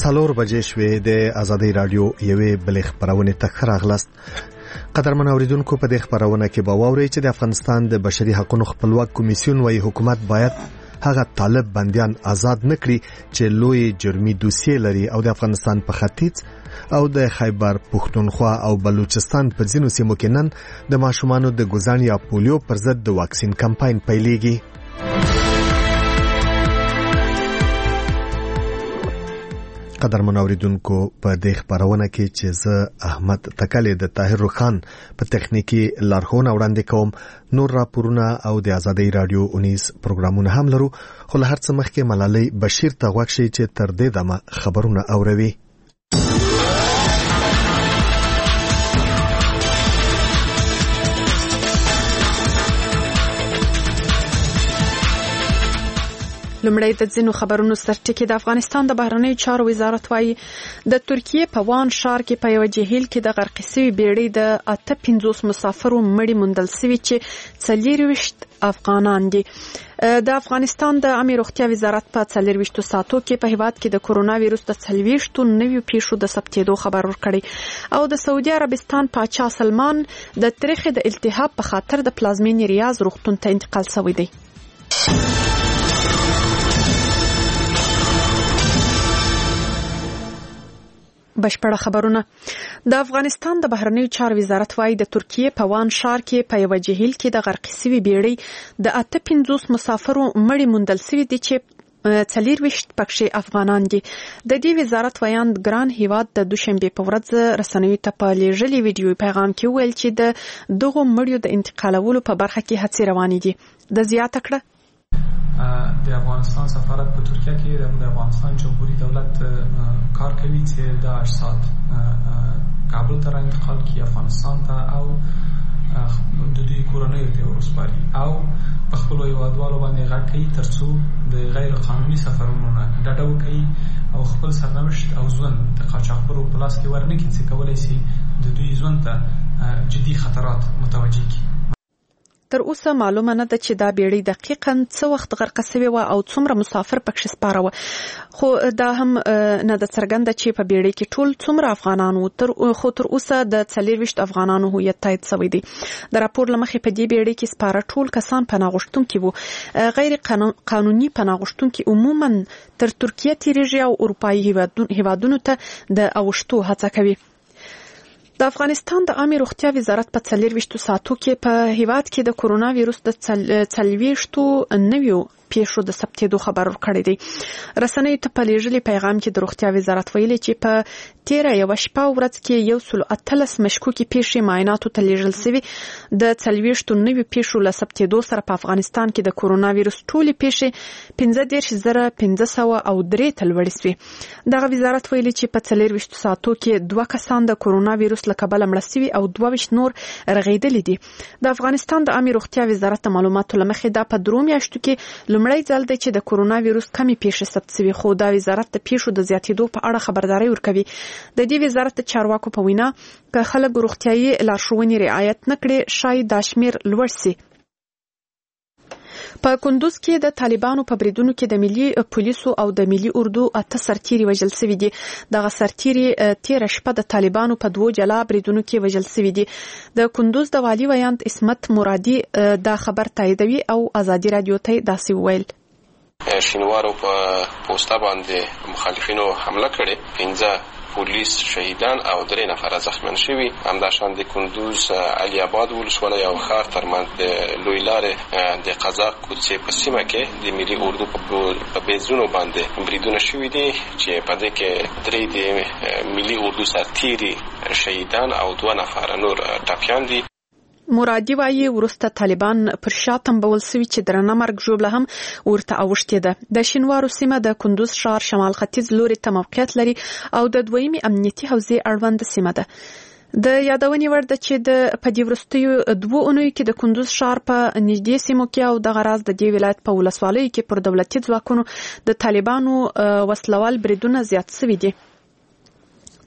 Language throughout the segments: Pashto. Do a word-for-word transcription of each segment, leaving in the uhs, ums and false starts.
څلور بجې شوې د آزادۍ رادیو یوې بلې خبرونه ته راغلاست. قدرمن اوریدونکو په دې خبرونه کې به واورئ چې د افغانستان د بشري حقوقو خپلواک کمیسیون وايي حکومت باید هغه طالب بنديان آزاد نکړي چې لوی جرمي دوسیې لري او د افغانستان په ختیځ او د خیبر پښتونخوا او بلوچستان په ځینو سیمو کې نن د ماشومانو د ګوزان یا پولیو پر ضد د واکسین کمپاین پیلېږي. قدرمن اوریدونکو په دې خبرونه کې چې زه احمد تکلې د طاهر خان په تخنیکی لارښوونه وړاندې کوم. نور راپورونه او د آزادۍ رادیو اونیس پروګرامونه هم لرو، خو له هر څه مخکې ملالۍ بشیر ته غوږ شئ چې تر دې دمه خبرونه اوروي. لمړی د ځینو خبرونو سرټکی. د افغانستان د بهرنیو چارو وزارت وايي د ترکیه په وان ښار کې په یو جهیل کې د غرق شوي بیړۍ د اته پنځوس مسافرو مړي موندل شوي چې څلورویشت افغانان دي. د افغانستان د عامه روغتیا وزارت په څلورویشت ساعتو کې په هیواد کې د کرونا وایروس د څلوېښت نویو پیښو د ثبتېدو خبر ورکړی او د سعودي عربستان پاچا سلمان د تاریخ د التهاب په خاطر د پلازمینې ریاض روغتون ته انتقال شوی دی. بشپړه خبرونه. د افغانستان د بهرنیو چارو وزارت وايي د ترکیه په وان ښار کې په یو جهیل کې د غرق شوي بیړۍ د اته پنځوس مسافرو مړي موندل شوي دي چې څلورویشت پکښې افغانان دي. د دې وزارت ویاند ګران هیواد د دوشنبه په ورځ رسنیو ته په لیږلي ویډیو پیغام کې ویل چې د دغو مړیو د انتقالولو په برخه کې هڅې روانې دي. د زیاته کړه د افغانستان سفارت په ترکیه کې د افغانستان جمهوریت دولت کار کوي چې د اجساد کابل ته انتقال کړي افغانستان ته او د دوی کورنیو ته ورسپاري او په خپل هیوادوالو باندې غږ کوي ترڅو د غیر قانوني سفرونو نه ډډه وکړي او خپل سرنوشت او ژوند د قاچاقبرو په لاس کې ورنکړي چې کولی شي د دوی ژوند ته جدي خطرات متوجه کړي. تر اوسه معلومه نه ده چې دا بیړۍ دقیقاً څه وخت غرق شوې وه او څومره مسافر پکښې سپاره وه، خو دا هم نه ده څرګنده چې په بیړۍ کې ټول څومره افغانان وو، خو تر اوسه د څلورویشت افغانانو هویت تایید شوی دی. د راپور له مخې په دې بیړۍ کې سپاره ټول کسان پناه غوښتونکي وو. غیر قانوني پناه غوښتونکي عموماً تر ترکیه تیریږي او اروپایي هیوادونو ته د اوښتو هڅه کوي. د افغانستان د عامه روغتیا وزارت په څلورویشتو ساعتو کې په هیواد کې د کرونا وایروس د څلوېښتو نویو پیښو د ثبتېدو خبر ورکړی دی. رسنیو ته په لیږلي پیغام کې د روغتیا وزارت ویلي چې په تیره یوه شپه ورځ کې یو سل اتلس مشکوکې پیښې معایناتو ته لیږل شوي. د څلوېښتو نویو پیښو له ثبتېدو سره په افغانستان کې د کرونا وایروس ټولې پیښې پنځه دېرش زره پنځه سوه او درې ته لوړې شوې. دغه وزارت ویلي چې په څلوېښتو ساعتو کې دوه کسان د کرونا وایروس له کبله مړه شوي او دوه ویشت نور رغېدلي دي. د افغانستان د عامه روغتیا وزارت د معلوماتو له مخې دا په درو میاشتو کې لومړی ځل دی چې د کرونا وایروس کمې پیښې ثبت شوي، خو دا وزارت د پیښو د زیاتېدو په اړه خبرداری ورکوي. د دې وزارت د چارواکو په وینا که خلک روغتیايي لارښوونې رعایت نه کړي شاید دا شمېر لوړ شي. په کندوز کې د طالبانو په بریدونو کې د ملي پولیسو او د ملي اردو اته سرتیري وژل شوي دي. دغه سرتیري تیره شپه د طالبانو په دوو جلا بریدونو کې وژل شوي دي. د کندوز د والي ویاند اسمت مرادي دا خبر تاییدوي او آزادي رادیو ته داسې وویل: شینوارو په پوسټه باندې مخالفینو حمله کړې، پنځه پولیس شهیدان او درې نفر زخمیان شوي. همداشان د کندوز علي آباد ولسوالۍ او ښار ترمنځ د لوی لارې د قزاق کوڅې په سیمه کې د ملي اردو په بیزونو باندې بریدونه شوي دي چې په دې کې درې د ملي اردو سرتیري شهیدان او دوه نفر نور ټپیان دي. مرادي وايي وروسته طالبان پر شا تنبول شوي چې درنه مرګ ژوبله هم ورته اوښتې ده. د شینوارو سیمه د کندوز ښار شمال ختیځ لوري ته موقعیت لري او د دویمې امنیتي حوزې اړوند سیمه ده. د یادونې وړ ده چې د په دې وروستیو دوو اونیو کې د کندوز ښار په نږدې سیمو کې او دغه راز د دې ولایت په ولسوالیو کې پر دولتي ځواکونو د طالبانو وسلوال بریدونه زیات شوي دي.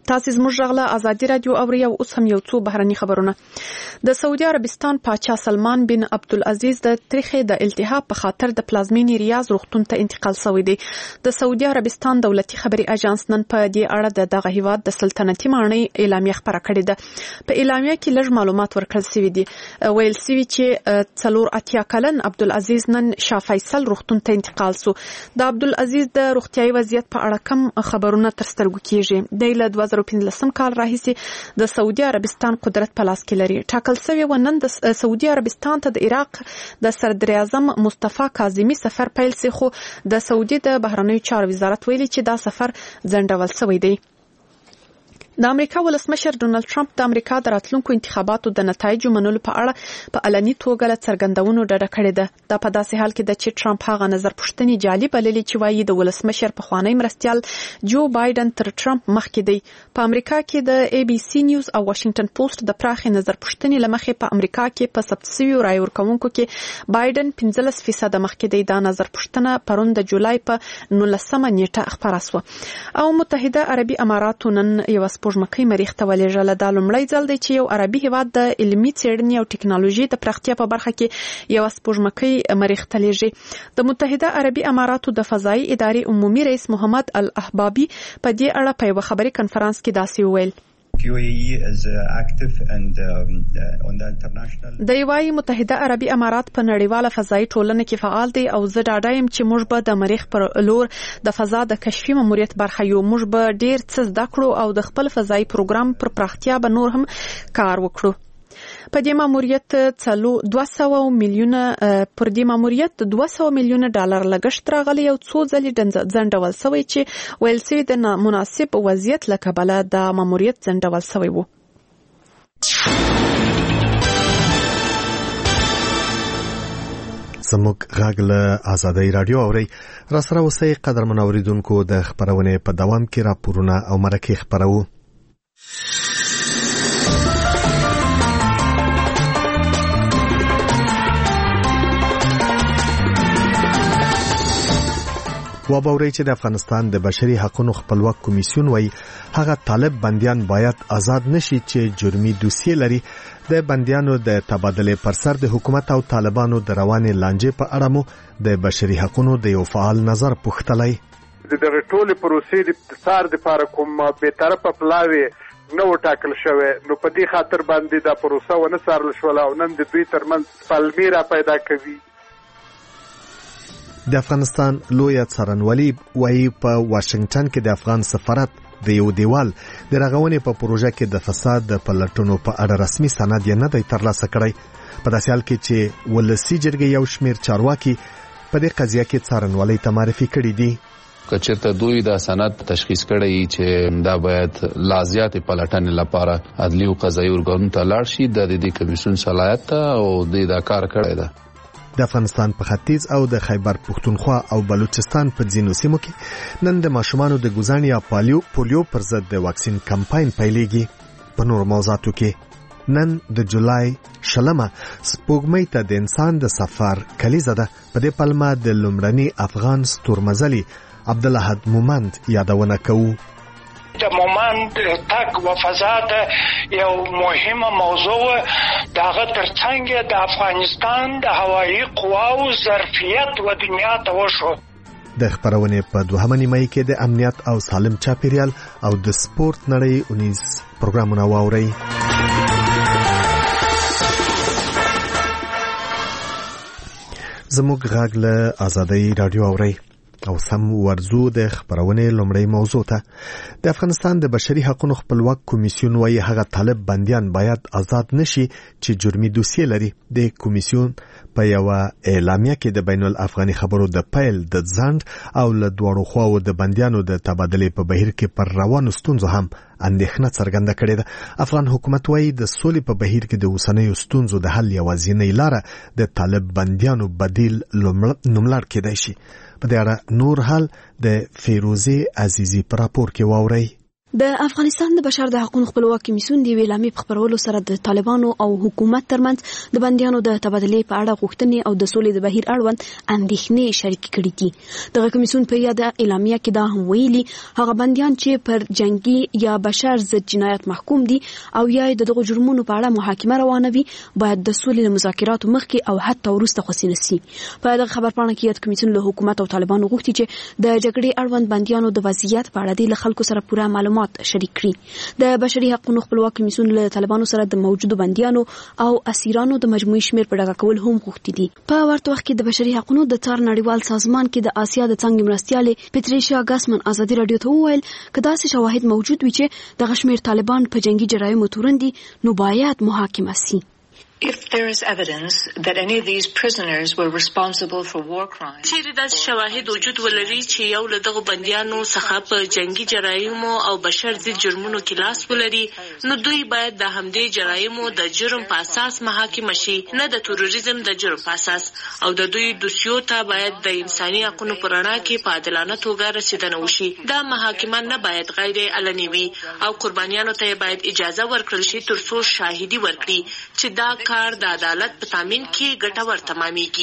تاسو زموږ غلا ازادي رادیو اوري او اوس هم یو څو بهرني خبرونه. د سعودي عربستان پاچا سلمان بن عبدالعزیز د تاریخي د التهاب په خاطر د پلازمینی ریاض روغتون ته انتقال شوی دی. د سعودي عربستان دولتي خبري اژانس نن په دې اړه د دغه هیواد د سلطنتي ماڼۍ اعلامیه خبره کړې ده. په اعلامیه کې لږ معلومات ورکړل شوي دي. ویل شوي چې څلور اتیا کلن عبدالعزیز نن شاه فیصل روغتون ته انتقال شو. د عبدالعزیز د روغتیايي وضعیت په اړه کم خبرونه تر سترګو کیږي. د له دوه زره پنځلسم کال راهیسې د سعودي عربستان قدرت په لاس کې لري. ټاکل شوی و نن د سعودي عربستان ته د عراق د صدر اعظم مصطفی کاظمی سفر پیل شي، خو د سعودي د بهرنیو چارو وزارت ویلي چې دا سفر ځنډول شوی دی. د امریکا ولسمشر ډونالد ټرمپ د امریکا د راتلونکو انتخاباتو د نتایجو منلو په اړه په علني توګه له څرګندونو ډډه کړې ده. دا په داسې حال کې ده چې ټرمپ هغه نظر پوښتنې جعلي بللې چې وایي د ولسمشر پخوانی مرستیال جو بایدن تر ټرمپ مخکې دی. په امریکا کې د ای بي سي نیوز او واشنگټن پوسټ د پراخې نظر پوښتنې لمخې په امریکا کې په ثبت شویو رای ورکوونکو کې بایدن پنځلس فیصد مخکې دی. دا نظر پوښتنه پرون د جولای په نولسمه نیټه خپره شوه او متحده عربي اماراتو نن یو سپوږمکۍ مریخ ته ولېږله. دا لومړی ځل دی چې یو عربي هیواد د علمي څېړنې او ټکنالوژي د پراختیا په برخه کې یو سپوږمکۍ مریخ ته لېږي. د متحده عربي اماراتو د فضایي ادارې عمومي رئیس محمد الاحبابي په دې اړه په یو خبري کنفرانس کې داسې وویل. د یوای متحده عربي امارات په نړیواله فضایي ټولنه کې فعال دی او زه ډاډه یم چې موږ به د مریخ پر لور د فضا د کشفي ماموریت برخه یو. موږ به ډیر څه زده کړو او د خپل فضایي پروګرام پر پراختیا به نور هم کار وکړو. په دې ماموریت څلو دوه سوه میلیونه پر دې ماموریت دوه سوه میلیونه ډالر لګښت راغلی او څو ځلې ځنډول شوی چې ویل شوي د نامناسب وضعیت له کبله د ماموریت ځنډول شوی و. زموږ غږ له آزادۍ رادیو اوري. را سره اوسئ قدرمن اوریدونکو. د خبرونې په دوام کې راپورونه او مرکې خبرو. وبوري چې د افغانستان د بشري حقوقو خپلواک کمیسیون وایي هغه طالب بنديان باید آزاد نشي چې جرمي دوسیه لري. د بنديانو د تبادله پر سر د حکومت او طالبانو د روانې لانجې په اړه مو د بشري حقوقو د یو فعال نظر پوښتلی. د دغه ټولې پروسې د اختصار لپاره کوم به طرفه پلاوي نو ټاکل شوی، نو په دې خاطر باندې دا پروسه ونه څارل شوله او نن د دوی ترمنځ پلمې را پیدا کوي. د افغانستان لوی څارنوالي وایي په واشنگټن کې د افغان سفارت د یو دیوال د رغونې په پروژه کې د فساد د پلټونو په اړه رسمي سند یې نه دی ترلاسه کړی. په داسې حال کې چې ولسي جرګې یو شمېر چارواکي په دې قضیه کې څارنوالي ته معرفي کړي دي. کچېرته دوی دا سند تشخیص کړی چې دا باید لازیات پلټنې لپاره عدلي او قضایي ارګانونو ته لاړ شي. د دې کمیسیون صلاحیت او د دا کار کړی ده. د افغانستان په ختیځ او د خیبر پښتونخوا او بلوچستان په ځینو سیمو کې نن د ماشومانو د ګوزن یا پالیو پولیو پر ضد د واکسین کمپاین پیلېږي. په نور موضوعاتو کې نن د جولای شلمه سپوږمۍ ته د انسان د سفر کلیزه ده. په دې پلمه د لومړني افغان ستورمزلي عبدالحد مومند یادونه کوو. د مومند تک و فضا د یو مهمه موضوع دغه ترڅنګ د افغانستان د هوایي قواو ظرفیت و دنیا ته وشو. د خبرونې په دوهمه نیمه کې د امنیت او سالم چاپیریال او د سپورت نړۍ اونیز پروګرامونه واوري. زموږ غږ له آزادۍ رادیو اوري او سم ورزو د خبرونې لومړی موضوع ته. د افغانستان د بشري حقوقو خپلواک کمیسیون وایي هغه طالب بنديان باید آزاد نشي چې جرمي دوسیه لري. د کمیسیون په یو اعلامیه کې د بین الافغاني خبرو د پیل د ځند او له دوړو خواو د بنديانو د تبادله په بهیر کې پر روانو ستونزو هم اندېښنه څرګنده کړې ده. افغان حکومت وایي د سولې په بهیر کې د اوسنیو ستونزو د حل یوازینۍ لاره د طالب بنديانو بدیل نوملړ کېدای شي. په دې اړه نور حال د فیروزه عزیزی پر راپور کې واوري. د افغانستان د بشر د حقوقو خپلواک کمیسیون د ویلامې په خبرولو سره د طالبانو او حکومت ترمنځ د بندیانو د تبادلې په اړه غوښتنې او د سولې د بهیر اړوند اندېښنې شریک کړي دي. دغه کمیسیون په یاد اعلامیه کې دا هم ویلي هغه بندیان چې پر جنگي یا بشر ضد جنایت محکوم دي او یا د دغه جرمونو په اړه محاکمه روانوي باید د سولې له مذاکراتو مخکې او حتی وروسته خوشي نشي. په دغه خبرپاڼه کې یاد کمیسیون له حکومت او طالبانو غوښتي چې د جګړې اړوند بندیانو د وضعیت په اړه د خلکو سره پوره معلومات شریک کړي. د بشري حقوقو خپلواک کمیسیون له طالبانو سره د موجودو بندیانو او اسیرانو د مجموعي شمیر په ډاګه کول هم غوښتي دي. په ورته وخت کې د بشري حقوقو د څار نړیوال سازمان کې د آسیا د څنګه مرستيالې پټریشیا ګاسمن ازادي رادیو ته وویل کدا چې شواهد موجود وي چې د غشمیر طالبان په جنگي جرایمو تورن دي نو باید محاکمه شي. If there is evidence that any of these prisoners were responsible for war crimes, چیرې د شواهد وجود ولري چې یو له دغه بندیانو څخه په جنگي جرایمو او بشر ضد جرمونو کې لاس ولري نو دوی باید د همدې جرایمو د جرم په اساس محاکمه شي نه د تروریزم د جرم په اساس او د دوی دوسیو ته باید د انساني حقوقو په رڼا کې په عادلانه توګه رسیدنه وشي. دا محاکمه نه باید غیر علني وي او قربانیانو ته باید اجازه ورکړل شي ترڅو شاهدي ورکړي چې دا کار د عدالت په تامین کې ګټور تمامېږي.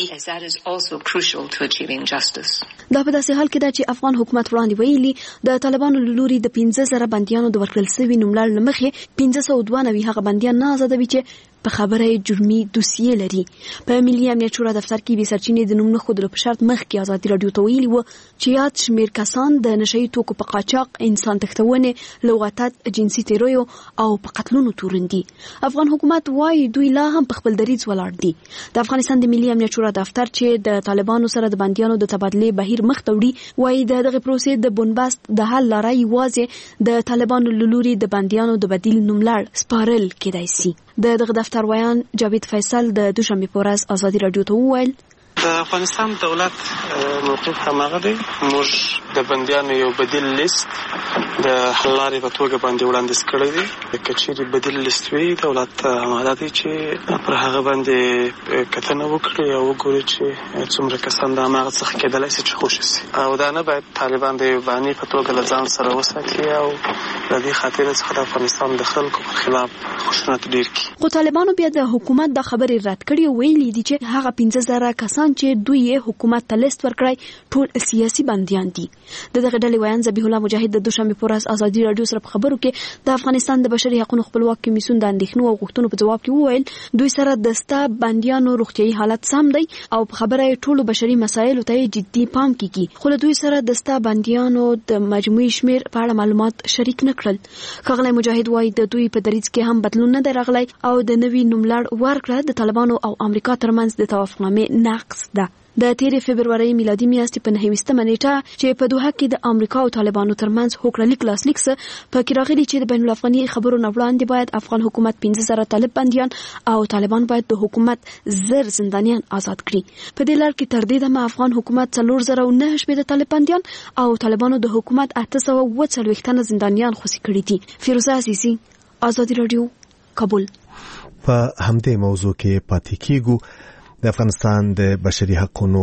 دا په داسې حال کې ده چې افغان حکومت وړاندې ویلي د طالبانو له لوري د پنځه زره بندیانو د ورکړل شوي نوملړ له مخې پنځه سوه دوه نوي هغه بندیان نه آزادوي چې په خبره جرمي دوسیې لري. په ملي امنیت شورا دفتر کې به سرچینې د نوم نه خودلو په شرط مخکې ازادي رادیو ته ویلي و چې یاد شمیر کسان د نشئی توکو په قاچاق، انسان تښتونې، لغاتت، جنسي تیرویو او په قتلونو تورن دي. افغان حکومت وايي دوی لا هم په خپل دریځ ولاړ دي. د افغانستان د ملي امنیت شورا دفتر چې د طالبانو سره د بندیانو د تبادلې بهیر مخ ته وړي وايي د دغه پروسې د بنبست د حل لاره یوازې د طالبانو له لوري د بندیانو د بدیل نوملړ سپارل کېدای شي. د دغه دفتر ویان جاوید فیصل د دوشنبه په ورځ ازادي رادیو ته وویل د افغانستان دولت موقف هماغه دی. موږ د بندیانو یو بدیل لیست د حل لارې په توګه باندې وړاندیز کړی دی. که چیرې بدیل لیست وي دولت آماده دی چې پر هغه باندې کتنه وکړي او وګوري چې څومره کسان د هماغه څخه کېدلی شي چې خوشي شي او دا نه باید طالبان د یو باني په توګه له ځان سره وساتي او د دې خاطر څخه د افغانستان د خلکو پر خلاف خشونت ډیر کړي. خو طالبانو بیا د حکومت د خبرې رد کړي او ویلي دي چې هغه پنځه زره کسان چې دوی حکومت ته لیست ورکړی ټول سیاسي بندیان دي. د دغه ډلې ویان ذبیح الله مجاهد د دوشنبه په ورځ ازادي رادیو سره په خبرو کې د افغانستان د بشري حقوقو خپلواک کمیسیون د اندېښنو او غوښتنو په جواب کې وویل دوی سره د ستا بندیانو روغتیايي حالت سم دی او په خبره ټولو بشري مسایلو ته جدي پام کیږي. خو له دوی سره د ستا بندیانو د مجموعي شمیر په اړه معلومات شریک نه کړل. ښاغلی مجاهد وایي د دوی په دریځ کې هم بدلون نه دی راغلی او د نوي نوملړ ورکړه د طالبانو او امریکا ترمنځ د توافقنامې نقض ده. د تیرې فبرورۍ میلادي میاشتې په نهه نیټه چې په دوحه کې د امریکا او طالبانو ترمنځ هوکړه لیک لاسلیک سه په کې راغلي چې د بین الافغاني خبرو نه وړاندې باید افغان حکومت پنځه زره طالب بندیان او طالبان باید د حکومت زر زندانیان آزاد کړي. په دې لړ کې تر دې دمه افغان حکومت څلور زره او نهه شپېته طالب بندیان او طالبانو د حکومت اته سوه اووه څلوېښت تنه زندانیان خوشي کړي دي. فیروزه عزیزي، ازادي رادیو، کابل. په همدې موضوع کې پاتې کیږو. د افغانستان د بشري حقوقو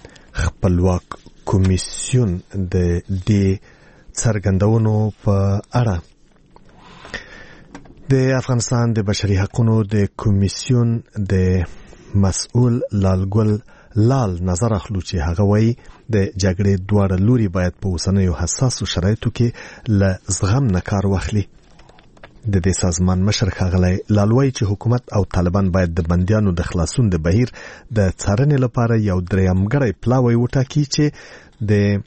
خپلواک کمیسیون د دې څرګندونو په اړه د افغانستان د بشري حقوقو د کمیسیون د مسؤل لالګل لال نظر اخلو چې هغه وایي د جګړې دواړه لوري باید په اوسنیو حساسو شرایطو کې له زغم نه کار واخلي. د دې سازمان مشر ښاغلی لالوی چې حکومت او طالبان باید د بندیانو د خلاصون د بهیر د څارنې لپاره یو درېیمګړی پلاوی وټاکي چې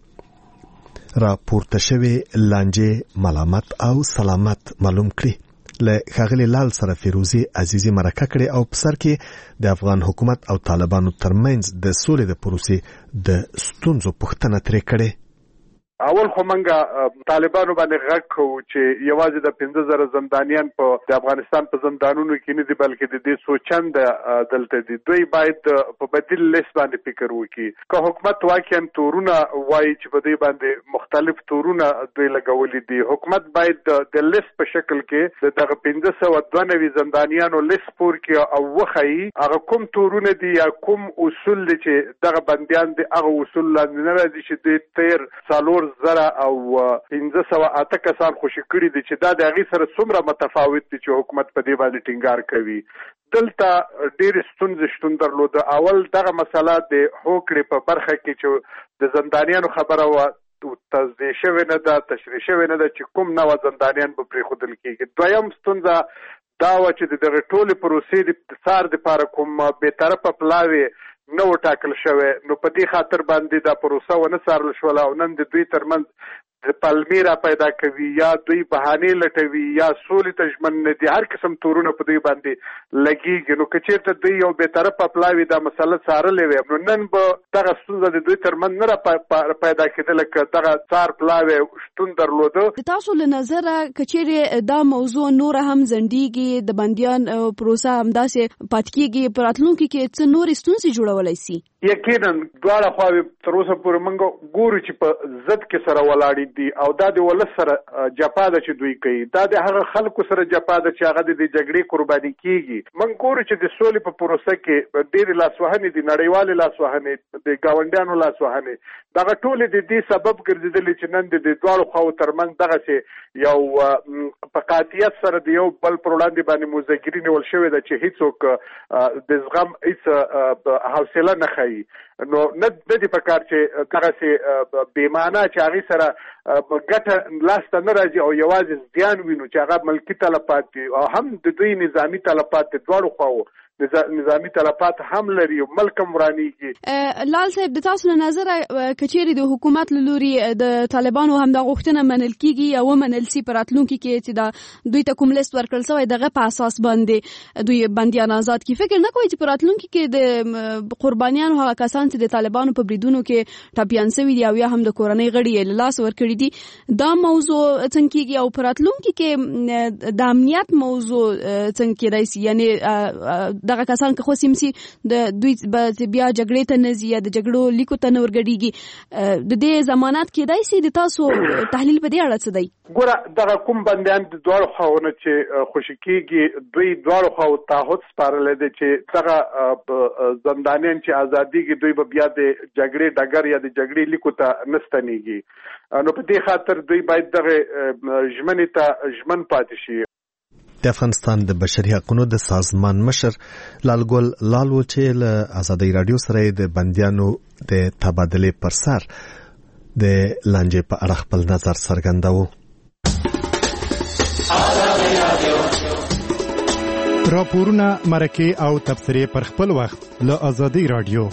د راپورته شوي لانجې ملامت او سلامت معلوم کړي. له ښاغلي لال سره فیروزي عزیزي مرکه کړې او په سر کې د افغان حکومت او طالبانو ترمنځ د سولې د پروسې د ستونزو پوښتنه ترې کړې. اول خو منګه طالبانو باندې غږ کوو چې یوازې د پنځه زره زندانیان په د افغانستان په زندانونو کې نه دي بلکې د دې سوچند دلته دي. دوی باید په بدیل لیست باندې فکر وکړي. که حکومت واقعا تورونه وایي چې په دوی باندې مختلف تورونه دوی لګولي دي، حکومت باید د لیست په شکل کې دغه پنځه سوه دوه نوي زندانیانو لیست پور کړي او وښیي هغه کوم تورونه دي یا کوم اصول دي چې دغه بندیان دي هغه اصول لاندې نه راځي چې دوی تیر څلور زره او پنځه سوه اته کسان خوشي کړي دي چې دا د هغې سره څومره متفاوت دي چې حکومت په دې باندې ټینګار کوي. دلته ډېرې ستونزې شتون درلوده. اول دغه مسله د هوکړې په برخه کې چې د زندانیانو خبره وه تصدیق شوې نه ده، تشریح شوې نه ده چې کوم نوع زندانیان به پرېښودل کېږي. دویم ستونزه دا وه چې د دغې ټولې پروسې د ابتکار دپاره کوم بېطرفه پلاوې نه و ټاکل شوی، نو په دې خاطر باندې دا پروسه ونه څارل شوله او نن د دوی ترمنځ د پلمې را پیدا کوي، یا دوی بهانې لټوي، یا سولې ته ژمن نه دي، هر قسم تورونه په دوی باندې لګېږي. نو که چېرته دوی یو بېطرفه پلاوي دا مسله څارلې وی، نو نن به دغه ستونزه د دوی ترمنځ نه را پیدا کېدله که دغه څار پلاوی شتون درلوده. د تاسو له نظره که چېرې دا موضوع نوره هم ځنډېږي، د بندیان پروسه همداسې پاتې کېږي، په راتلونکي کې څه نورې ستونزې جوړولی سي؟ یقینا دواړه خواوې تر اوسه پورې موږ ګورو چې په ضد کې سره ولاړې دي او دا د ولس سره جفا ده چې دوی کوي. دا د هغه خلکو سره جفا ده چې هغه د جګړې قرباني کېږي. موږ ګورو چې د سولې په پروسه کې ډېرې لاسوهنې دي، نړیوالې لاسوهنې، د ګاونډیانو لاسوهنې، دغه ټولې د دې سبب ګرځېدلې چې نن د دواړو خواو ترمنځ دغسې یو په قاطعیت سره د یو بل پر وړاندې باندې موزګري نیول شوې ده چې هېڅوک د زغم هېڅ حوصله نه ښایي. نو نه دې په کار چې دغسې بېمانه چې هغې سره ګټه لاسته نه راځي او یوازې زیان وینو چې هغه ملکي تلفات دي او هم د دوی نظامي تلفات د دواړو خواو نظامي تلفات هم لري او ملک هم ورانېږي. لال صاحب د تاسو له نظره که چېرې د حکومت له لوري د طالبانو هم دا غوښتنه منل کېږي یا ومنل سي په راتلونکي کې چې دا دوی ته کوم لیست ورکړل سوی دغه په اساس باندې دوی بندیان آزاد کړي، فکر نه کوئ چې په راتلونکي کې د قربانیانو هغه کسان چې د طالبانو په بریدونو کې ټپیان سوي دي او یا هم د کورنۍ غړي یې له لاسه ورکړي دي، دا موضوع څنګه کېږي او په راتلونکي کې د امنیت موضوع څنګه کېدای سي؟ یعنې دغه کسان که خو سیمسي د دوی بیا جګړې ته نه ځي یا د جګړو لیکو ته نه ورګډېږي، د دې ضمانت کېدای سي؟ د تاسو تحلیل په دې اړه څه دی؟ ګوره دغه کوم بندیان د دواړو خواو نه چې خوشي کېږي، دوی دواړو خواو تعهد سپارلی دی چې دغه زندانیان چې ازادېږي دوی به بیا د جګړې ډګر یا د جګړې لیکو ته نه ستنېږي. نو په دې خاطر دوی باید دغه ژمنې ته ژمن پاتې شي. د افغانستان د بشري حقوقو د سازمان مشر لالګل لالو چې له ازادي رادیو سره د بندیانو د تبادلې پر سر د لانجې په اړه خپل نظر څرګنداوه. راپورونه، مرکې او تبصرې پر خپل وخت له ازادي رادیو.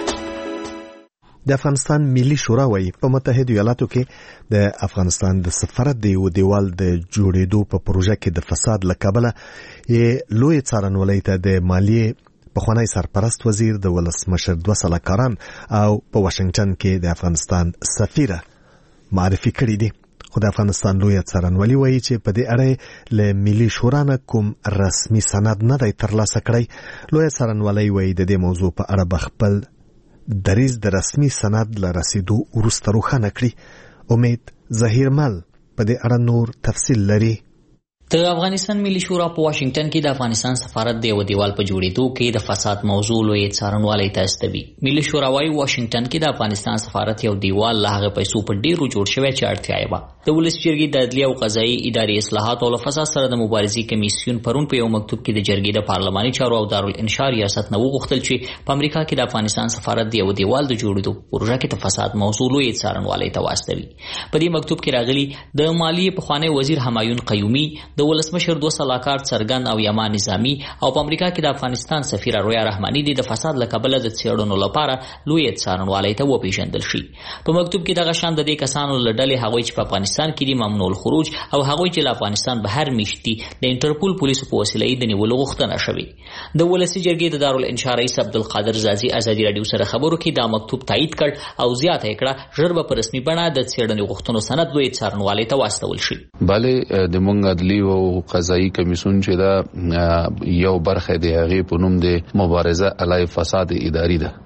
د افغانستان ملي شورا وايي په متحده ایالاتو کې د افغانستان د سفارت د یو دیوال د جوړېدو په پروژه کې د فساد له کبله یې لوی څارنوالۍ ته د مالیې پخوانی سرپرست وزیر د ولسمشر دوه سلاکاران او په واشنگټن کې د افغانستان سفیر معرفي کړي دي. خو د افغانستان لوی څارنوالي وايي چې په دې اړه له ملي شورا نه کوم رسمي سند نه دی ترلاسه کړی. لوی څارنوالي وايي د دې موضوع په اړه بخپل دریز د رسمي سند له رسیدو وروسته روښانه کړي. امید ظهیرمل په دې اړه نور تفصیل لري. د افغانستان ملي شورا په واشنگټن کې د افغانستان سفارت د یو دیوال په جوړېدو کې د فساد موضوع لوی څارنوالۍ ته استوي. ملي شورا وايي واشنگټن کې د افغانستان سفارت یو دیوال له هغه پیسو په ډیرو جوړ شوی چې اړتیا یې وه. د ولس جرګې د عدلیه او قضایي ادارې اصلاحات او له فساد سره د مبارزې کمیسیون پرون په یو مکتوب کې د جرګې د پارلماني چارو او دارالانشا ریاست نه وغوښتل چې په امریکا کې د افغانستان سفارت د یو دیوال د جوړېدو پروژه کې د فساد موضوع لوی څارنوالۍ ته واستوي. په دې مکتوب کې راغلي د مالیې پخوانی وزیر همایون قیومي، د ولسمشر دوه سلاکار څرګند او یما نظامی او په امریکا کې د افغانستان سفیر رویا رحماني د فساد له کبله د څېړنو لپاره لوی څارنوالۍ ته وپېژندل شي. په مکتوب کې دغه شان د دې کسانو له ډلې هغوی چې په افغانستان کې دي ممنوع الخروج او هغوی چې له افغانستان بهر میشتي د انټرپول پولیسو په وسیله یې د نیولو غوښتنه شوې. د ولسي جرګې د دارالانشا رئیس عبدالقادر زازي ازادي رادیو سره خبرو کې دا مکتوب تایید کړ او زیاته یې کړه ژر به په رسمي بڼه د څېړنې غوښتنو سند لوی څارنوالۍ ته واستول شي. بله د مونږ عدلي او قضایي کمیسیون چې دا یو برخه دی هغه په نوم د مبارزه علیه فساد اداري ده.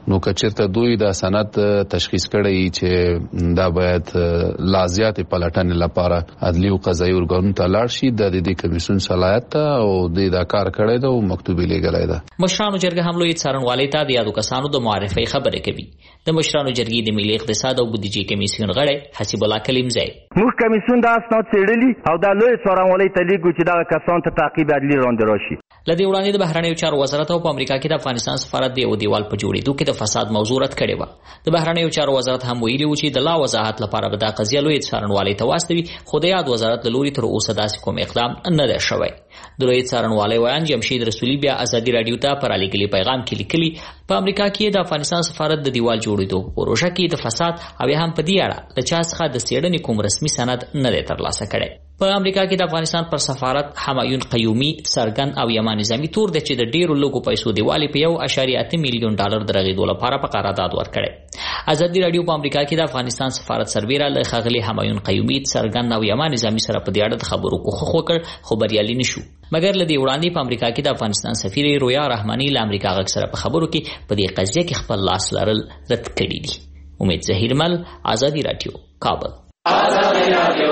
نو کچرته دوی دا سند تشخیص کړي چې دا باید لازیات پلټنې لپاره عدلي او قضایي ارګانونو ته لاړ شي د دې کمیسیون صلاحیت او د دا کار کړی دا او مکتوبي لګلای دا. مشرانو جرګه هم لوی څارنوالۍ ته د یادو کسانو د معرفي خبره کوي. د مشرانو جرګې د ملي اقتصاد او بودیجې کمیسیون غړی حسیب الله کلیمزی موږ کمیسیون دا اسناد څېړلي او دا لوی څارنوالۍ ته لیږو چې دا کسان ته تعقیب عدلي وړاندې راشي. لدې وړاندې د بهرنیو چارو وزارت او په امریکا کې د افغانستان سفارت د یو دیوال په جوړېدو کې د فساد موضوع رد کړې و. د بهرنیو چارو وزارت هم ویلي و چې د لا وضاحت لپاره به دا قضیه لوی څارنوالۍ ته واستوي، خو د یاد وزارت له لوري تر اوسه داسې کوم اقدام نه دی شوی. د لوی څارنوالۍ ویان جمشید رسولي بیا ازادي رادیو ته پر لیکلي پیغام کې لیکلي په امریکا کې د افغانستان سفارت د دیوال جوړېدو پروژه کې د فساد او هم په دې اړه د چا څخه د څېړنې کوم رسمي سند نه دی ترلاسه کړی. په امریکا کې د افغانستان پر سفارت همایون قیومي څرګند او یما نظامي تور دی چې د ډیرو لږو پیسو دیوالې په یو اشاریه اته میلیون ډالر درغېدو لپاره په قرارداد ورکړی. ازادي رادیو په امریکا کې د افغانستان سفارت سربیره له ښاغلي همایون قیومي څرګند او یما نظامي سره په دې اړه د خبرو کوښښ وکړ، خو بریالي نشو. مګر لدې وړاندې په امریکا کې د افغانستان سفیر رویا رحماني له امریکا غږ سره په خبرو کې په دې قضیه کې خپل لاس لرل رد کړي دي. امید ظهیرمل، ازادي رادیو، کابل. ازادي رادیو.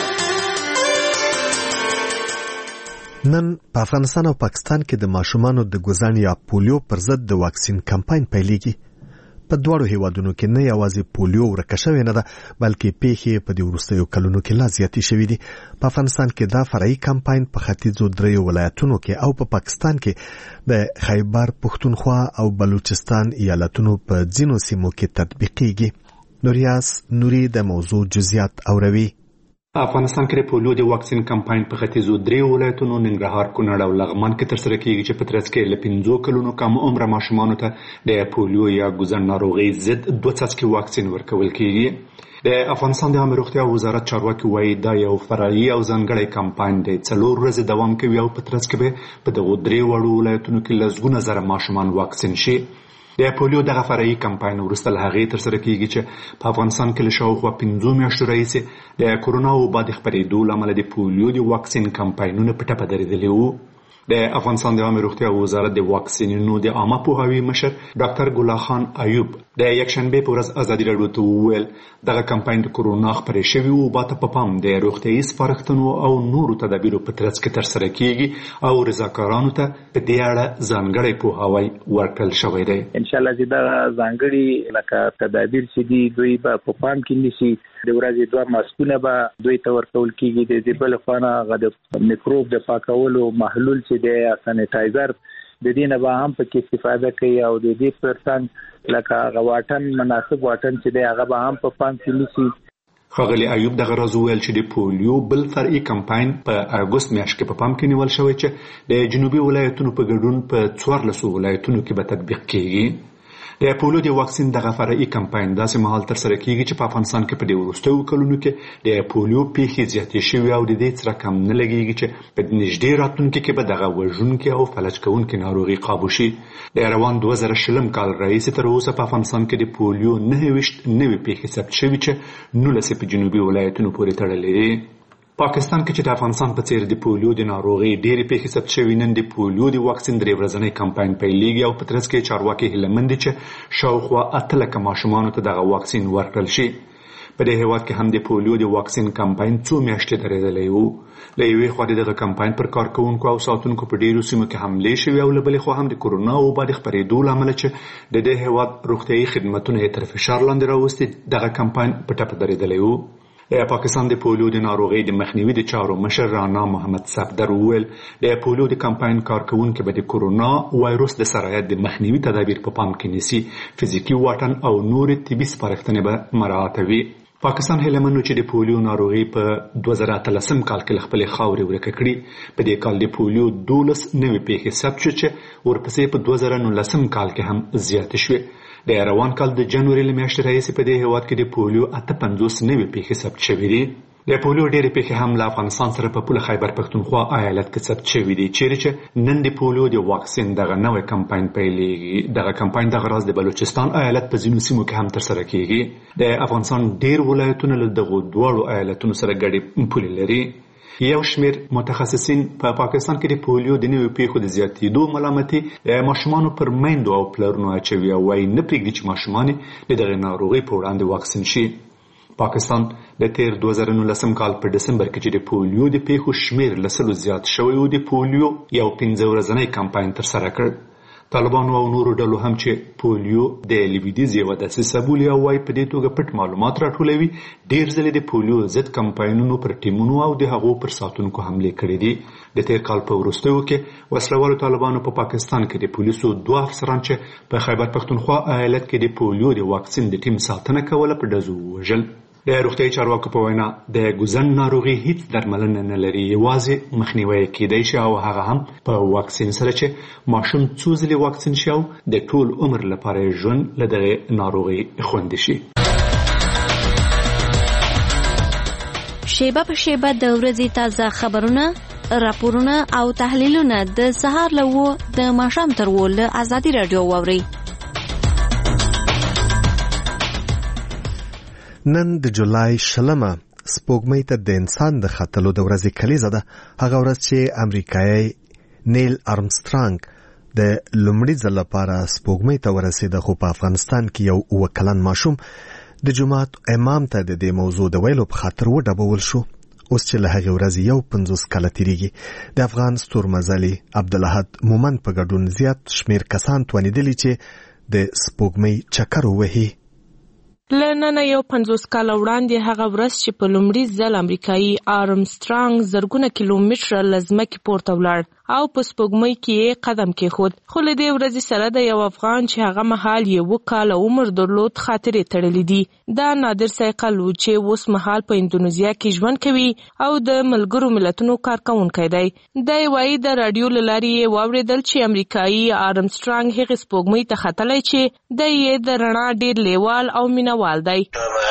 نن په افغانستان او پاکستان کې د ماشومانو د ګوزن یا پولیو پر ضد د واکسین کمپاین پیلېږي. په دواړو هیوادونو کې نه یوازې پولیو ورکه شوې نه ده، بلکې پیښې په دې وروستیو کلونو کې لا زیاتې شوې دي. په افغانستان کې دا فرعي کمپاین په ختیځو دریو ولایتونو کې او په پاکستان کې د خیبر پښتونخوا او بلوچستان ایالتونو په ځینو سیمو کې تطبیقېږي. نوریاس نوري د موضوع جزئیات اوروي. افغانستان کې پولیو د واکسین کمپاین په ختیځو دریو ولایتونو ننګرهار، کونړ او لغمان کې ترسره کیږي چې په ترڅ کې له پنځو کلونو کم عمره ماشومانو ته د پولیو یا ګوزن ناروغي ضد دوه څاڅکي واکسین ورکول کیږي. د افغانستان د عامه روغتیا وزارت چارواکي وایي دا یو فرعي او ځانګړی کمپاین دی، څلور ورځې دوام کوي او په ترڅ کې به په دغو دریو وړو ولایتونو کې لسګونه زره ماشومان واکسین شي. د پولیو دغه فرعي کمپاین وروسته له هغې ترسره کیږي چې په افغانستان کې له شاوخوا پنځو میاشتو راهیسې د کورونا وبا د خپرېدو له امله د پولیو د واکسین کمپاینونه په ټپه درېدلي وو. د افغانستان د عامه روغتیا وزارت د واکسینونو د عامه پوهاوي مشر ډاکټر ګلا خان ایوب د یکشنبه په ورځ ازادي راډیو ته وویل دغه کمپاین د کورونا خپرې شوي وبا ته په پام د روغتیايي سپارښتنو او نورو تدابیرو په ترڅ کې ترسره کیږي او رضاکارانو ته په دې اړه ځانګړی پوهاوی ورکړل شوی دی. ان شاء الله چې دا ځانګړي لکه تدابیر چې دي دوی به په پام کې نیسي. د ورځې دوه ماسکونه به دوی ته ورکول کیږي، د دې بل خوا نه هغه د میکروب د پاکولو محلول چې دی یا سانیټایزر د دې نه به هم پکې استفاده کوي او د دې پرڅنګ لکه هغه واټن مناسب واټن چې دی هغه به هم په پام کې نیسي. ښاغلي ایوب دغه راز وویل چې د پولیو بل فرعي کمپاین په اګوست میاشت کې په پام کې نیول شوی چې د جنوبي ولایتونو په ګډون په څوارلسو ولایتونو کې به تطبیق کیږي. د پولیو د واکسین دغه فرعي کمپاین داسې مهال ترسره کیږي چې په افغانستان کې په دې وروستیو کلونو کې د پولیو پیښې زیاتې شوي او د دې سره کم نه لګیږي چې په نږدې راتلونکي کې به دغه وژونکې او فلج کوونکې ناروغي قابو شي. د روان دوه زره شلم کال راهیسې تر اوسه په افغانستان کې د پولیو نهه ویشت نوې پیښې ثبت شوي چې نولس په جنوبي ولایتونو پورې تړلې دي. پاکستان کې چې د افغانستان په څیر د پولیو د ناروغي ډېرې پیښې ثبت شوي، نن د پولیو د واکسین درې ورځنی کمپاین پیلېږي او په ترڅ کې چارواکي هیله مند دي چې شاوخوا اته لکه ماشومانو ته دغه واکسین ورکړل شي. په دې هېواد کې هم د پولیو د واکسین کمپاین څو میاشتې درېدلی و. له یوې خوا د دغه کمپاین پر کارکوونکو او ساتونکو په ډېرو سیمو کې حملې شوي او له بلې خوا هم د کورونا وبا د خپرېدو له امله چې د دې هېواد روغتیايي خدمتونه یې تر فشار لاندې راوستي، دغه کمپاین په ټپه درېدلی و. د پاکستان د پولیو د ناروغي د مخنیوي د چارو مشر رانا محمد صفدر وویل د پولیو د کمپاین کارکوونکي به د کورونا وایروس د سرایت د مخنیوي تدابیر په پام کې نیسي، فزیکي واټن او نور طبي سپارښتنې به مراعاتوي. پاکستان هیله منو چې د پولیو ناروغي په دوه زره اتلسم کال کې خپلې خاورې ورکه کړي. په دې کال د پولیو دولس نوې پیښې ثبت شوې چې ورپسې په دوه زره نولسم کال کې هم زیاتې شوې. د روان کال د جنوري له میاشتې راهیسې په دې هېواد کې د پولیو اته پنځوس نوې پیښې ثبت شوې دي. د پولیو ډېرې پیښې هم له افغانستان سره په پوله خیبر پښتونخوا ایالت کې ثبت شوي دي، چیرې چې نن د پولیو د واکسین دغه نوی کمپاین پیلېږي. دغه کمپاین دغه راز د بلوچستان ایالت په ځینو سیمو کې هم ترسره کیږي. د افغانستان ډېر ولایتونه له دغو دواړو ایالتونو سره ګډې پولې لري. یو شمېر متخصصین په پاکستان کې د پولیو د نویو پیښو د زیاتېدو ملامتي ماشومانو پر میندو او پلرونو اچوي او وایي نه پرېږدي چې ماشومان د دغې ناروغۍ په وړاندې واکسین شي. پاکستان د تیر دوه زره نولسم کال په ډسمبر کې چې د پولیو د پیښو شمېر له سلو زیات شوی و د پولیو یو پنځه ورځنی کمپاین ترسره کړ. طالبانو او نورو ډلو هم چې پولیو د لویدیځ یوه دسیسه بولي او وایي په دې توګه پټ معلومات راټولوي. ډېر ځلې د پولیو ضد کمپاینونو پر ټیمونو او د هغو پر ساتونکو حملې کړې دي. د تیر کال په وروستیو کې وسلوالو طالبانو په پاکستان کې د پولیسو دوه افسران چې په خیبر پښتونخوا ایالت کې د پولیو د واکسین د ټیم ساتنه کوله په ډزو ووژل. د روغتیايي چارواکو په وینا د ګوزن ناروغي هیڅ درملنه نه لري، یوازې مخنیوی کیدای شي او هغه هم په واکسین سره چې ماشوم څو ځلې واکسین شي او د ټول عمر لپاره ژوند له دغې ناروغي خوندي شي. شیبه په شیبه د ورځې تازه خبرونه، راپورونه او تحلیلونه د سهار له وو د ماښام تر وو له ازادي راډیو واورئ. نن د جولای شلمه سپوږمۍ ته د انسان د ختلو د ورځې کلیزه ده، هغه ورځ چې امریکایي نیل ارمسترانګ د لومړي ځل لپاره سپوږمۍ ته ورسېده، خو په افغانستان کې یو اووه کلن ماشوم د جماعت امام ته د دې موضوع د ویلو په خاطر وډبول شو. اوس چې له هغې ورځې یو پنځوس کاله تېرېږي، د افغان ستورمزلي عبدالاحد مومند په ګډون زیات شمېر کسان توانېدلي چې د سپوږمۍ چکر ووهي. له ننه یو پنځوس کاله وړاندې هغه ورځ چې په لومړي ځل امریکایي ارمسترانګ زرګونه کیلومتره له ځمکې پورته ولاړ او په سپوږمۍ کې یې قدم کېښود. خو له دې ورځې سره د یو افغان چې هغه مهال یې اووه کاله عمر درلود خاطرې تړلې دي. دا نادر سایقل و چې اوس مهال په اندونیزیا کې ژوند کوي او د ملګرو ملتونو کارکوونکی دی. دی وایي د راډیو له لارې یې واورېدل چې امریکایي ارمسترانګ هغې سپوږمۍ ته ختلی چې دی یې د رڼا ډېر لیوال او مینهوال دی.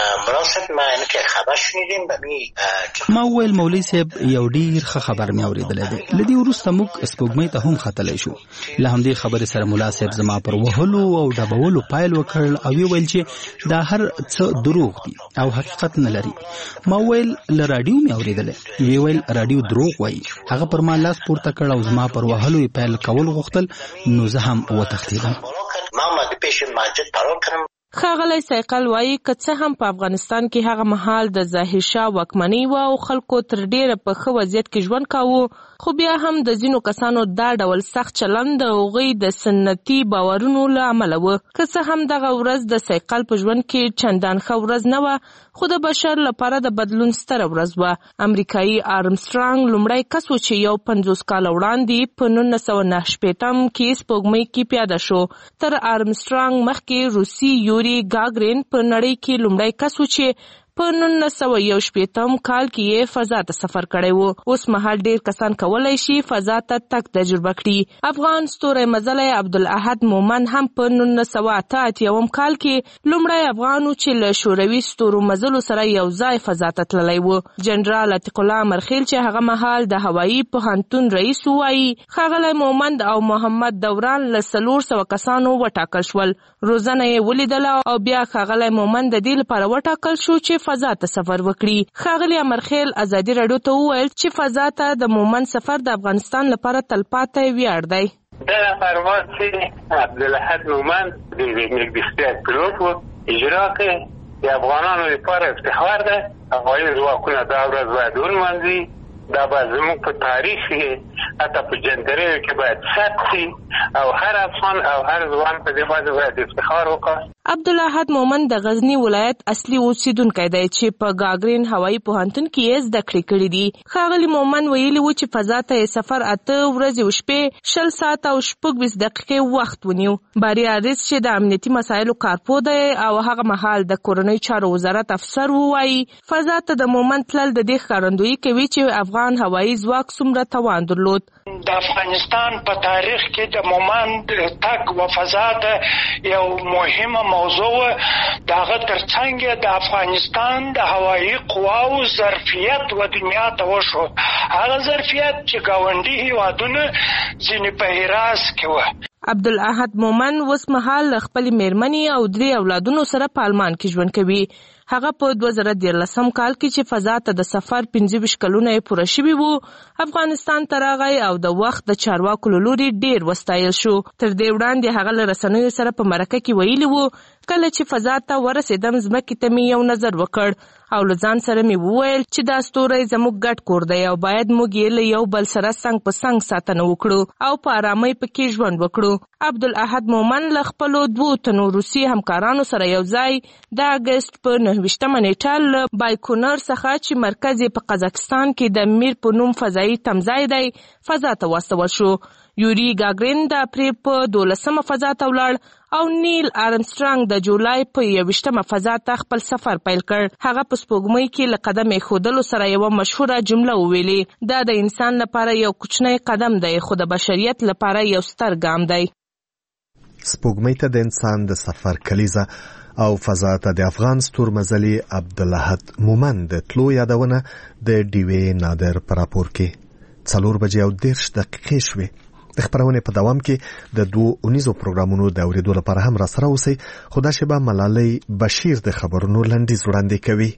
ما وویل مولوي صاحب یو ډېر ښه خبر مې اورېدلی دی. له دې وروسته موږ سپوږمۍ ته هم ختلی شو. له همدې خبرې سره ملا صاحب زما پر وهلو او ډبولو پایل وکړ او ویل چې دا هر څه دروغ دي او حقیقت نه لري. ما ویل له راډیو مې اورېدلی. وی ویل راډیو دروغ وایي. هغه پر ما لاس پورته کړ او زما پر وهلو یې پیل کول غوښتل، نو زه هم وتښتېدم. ښاغلی سایقل وایي که څه هم په افغانستان کې هغه مهال د ظاهرشاه واکمنۍ وه او خلکو تر ډېره په ښه وضعیت کې ژوند کاوه، خو بیا هم د ځینو کسانو دا ډول سخت چلند د هغوی د سنتي باورونو له امله و. که څه هم دغه ورځ د سایقل په ژوند کې چندان ښه ورځ نه وه، خو د بشر لپاره د بدلون ستره ورځ وه. امریکایي ارمسترانګ لومړی کس و چې یو پنځوس کاله وړاندې په نولس سوه نهه شپېتم کې سپوږمۍ کې پیاده شو. تر ارمسترانګ مخکې روسي یوري ګاګرین په نړۍ کې لومړی کس و چې په نولس سوه یو شپېتم کال کې یې فضا ته سفر کړی و. اوس مهال ډېر کسان کولی شي فضا ته تګ تجربه کړي. افغان ستوری مزلی عبدالاحد مومند هم په نولس سوه اته اتیاوم کال کې لومړی افغان و چې له شوروي ستورو مزلو سره یو ځای فضا ته تللی و. جنرال عتیق الله امرخیل چې هغه مهال د هوایي پوهنتون رئیس و وایي ښاغلی مومند او محمد دوران له څلور سوه کسانو وټاکل شول. روزنه یې ولیدله او بیا ښاغلی مومند د دې لپاره وټاکل شو چې فضا ته سفر وکړي. ښاغلی امرخیل ازادي راډیو ته وویل چې فضا ته د مومند سفر د افغانستان لپاره تلپاتی ویاړ دی. دا پرواز چې عبدالاحد مومند د نږدې پیلوټ و اجرا کړ د افغانانو لپاره افتخار ده. هوایي ځواکونه دا ورځ باید ونمانځي. دا به زموږ په تاریخ کې حتی په جندریو کې باید ثبت شي او هر افغان او هر ځوان په دې باندې باید افتخار وکړي. عبدالاحد مومند د غزنی ولایت اصلي اوسیدونکی دی چې په ګاګرین هوایي پوهنتون کې یې زده کړې کړې دي. ښاغلي مومند ویلي و چې فضا ته یې سفر اته ورځې او شپې شل ساعته او شپږ ویشت دقیقې وخت ونیو. باري عارض چې د امنیتي مسایلو کارپوه دی او هغه مهال د کورنۍ چارو وزارت افسر و وایي فضا ته د مومند تلل د دې ښکارندویي کوي چې افغان هوایي ځواک څومره توان درلود. د افغانستان په تاریخ کې د مومند تګ و فضا ته یو مهمه موضوع دغه ترڅنګ د افغانستان د هوایي قواو ظرفیت و دنیا ته وشو. هغه ظرفیت چې ګاونډي هیوادونه ځینې په حراس کې و. عبدالاحد مومن اوس مهال خپل میرمنې او درې اولادونو سره په آلمان کې ژوند کوي. هغه په دوه زره دیارلسم کال کې چې فضا ته د سفر پنځه ویشت کلونه یې پوره شوي وو افغانستان ته راغی او د وخت د چارواکو له لوري ډیر وستایل شو. تر دې وړاندې هغه له رسنیو سره په مرکه کې ویلي وو کله چې فضا ته ورسېدم ځمکې ته مې یو نظر وکړ او له ځان سره مې وویل چې دا ستوری زموږ ګډ کور دی او باید موږ یې له یو بل سره څنګ په څنګ ساتنه وکړو او په ارامۍ پکې ژوند وکړو. عبدالاحد مومن له خپلو دوو تنو روسي همکارانو سره یو ځای د اګست په نهه ویشتمه نیټه له بایکونر څخه چې مرکز یې په قزاقستان کې د میر په نوم فضایي تمځای دی فضا ته واستول شو. یوري ګاګرین د اپریل په دولسمه فضا ته ولاړ او نیل آرمسټرانګ د جولای په یوویشتمه فضا ته خپل سفر پیل کړ. هغه په سپوږمۍ کې له قدم ایښودلو سره یوه مشهوره جمله وویلې دا د انسان لپاره یو کوچنی قدم دی خو د بشریت لپاره یو ستر ګام دی. سپوږمۍ ته د انسان د سفر کلیزه او فضا ته د افغان ستورمزلي عبدالاحد مومن د تلو یادونه د ډیوې نادر په راپور کې څلور بجې او دېرش دقیقې شوې. د خبرونې په دوام کې د دوو اونیزو پروګرامونو د اورېدو لپاره هم را سره اوسئ. خو دا شیبه ملالۍ بشیر د خبرونو لنډیز وړاندې کوي.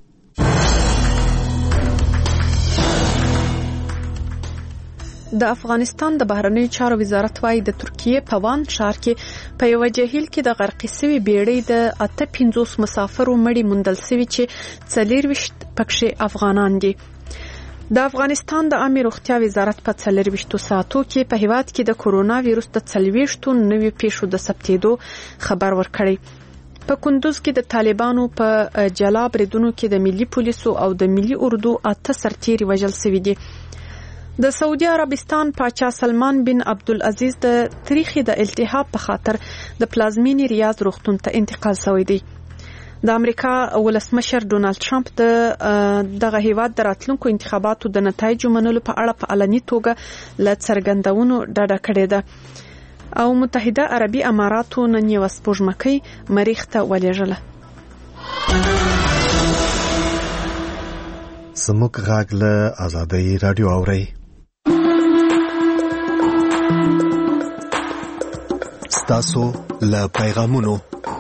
د افغانستان د بهرنیو چارو وزارت وايي د ترکیې په وان ښار کې په یو جهیل کې د غرقې شوي بیړۍ د اته پنځوس مسافرو مړي موندل شوي چې څلېرویشت پکښې افغانان دي. د افغانستان د عامه روغتیا وزارت په څلېرویشتو ساعتو کې په هیواد کې د کورونا وایروس د څلوېښتو نویو پیښو د ثبتېدو خبر ورکړی. په کندوز کې د طالبانو په جلا بریدونو کې د ملي پولیسو او د ملي اردو اته سرتیري وژل شوي دي. د سعودي عربستان پاچا سلمان بن عبدالعزیز د تاریخي د التهاب په خاطر د پلازمینې ریاض روغتون ته انتقال شوی دی. د امریکا ولسمشر ډونالد ټرمپ د دغه هیواد د راتلونکو انتخاباتو د نتایجو منلو په اړه په علني توګه له څرګندونو ډډه کړې ده او متحده عربي اماراتو نن یو سپوږمکۍ مریخ ته ولېږله. زموږ غږ له آزادۍ رادیو اورئ. ستاسو له پیغامونو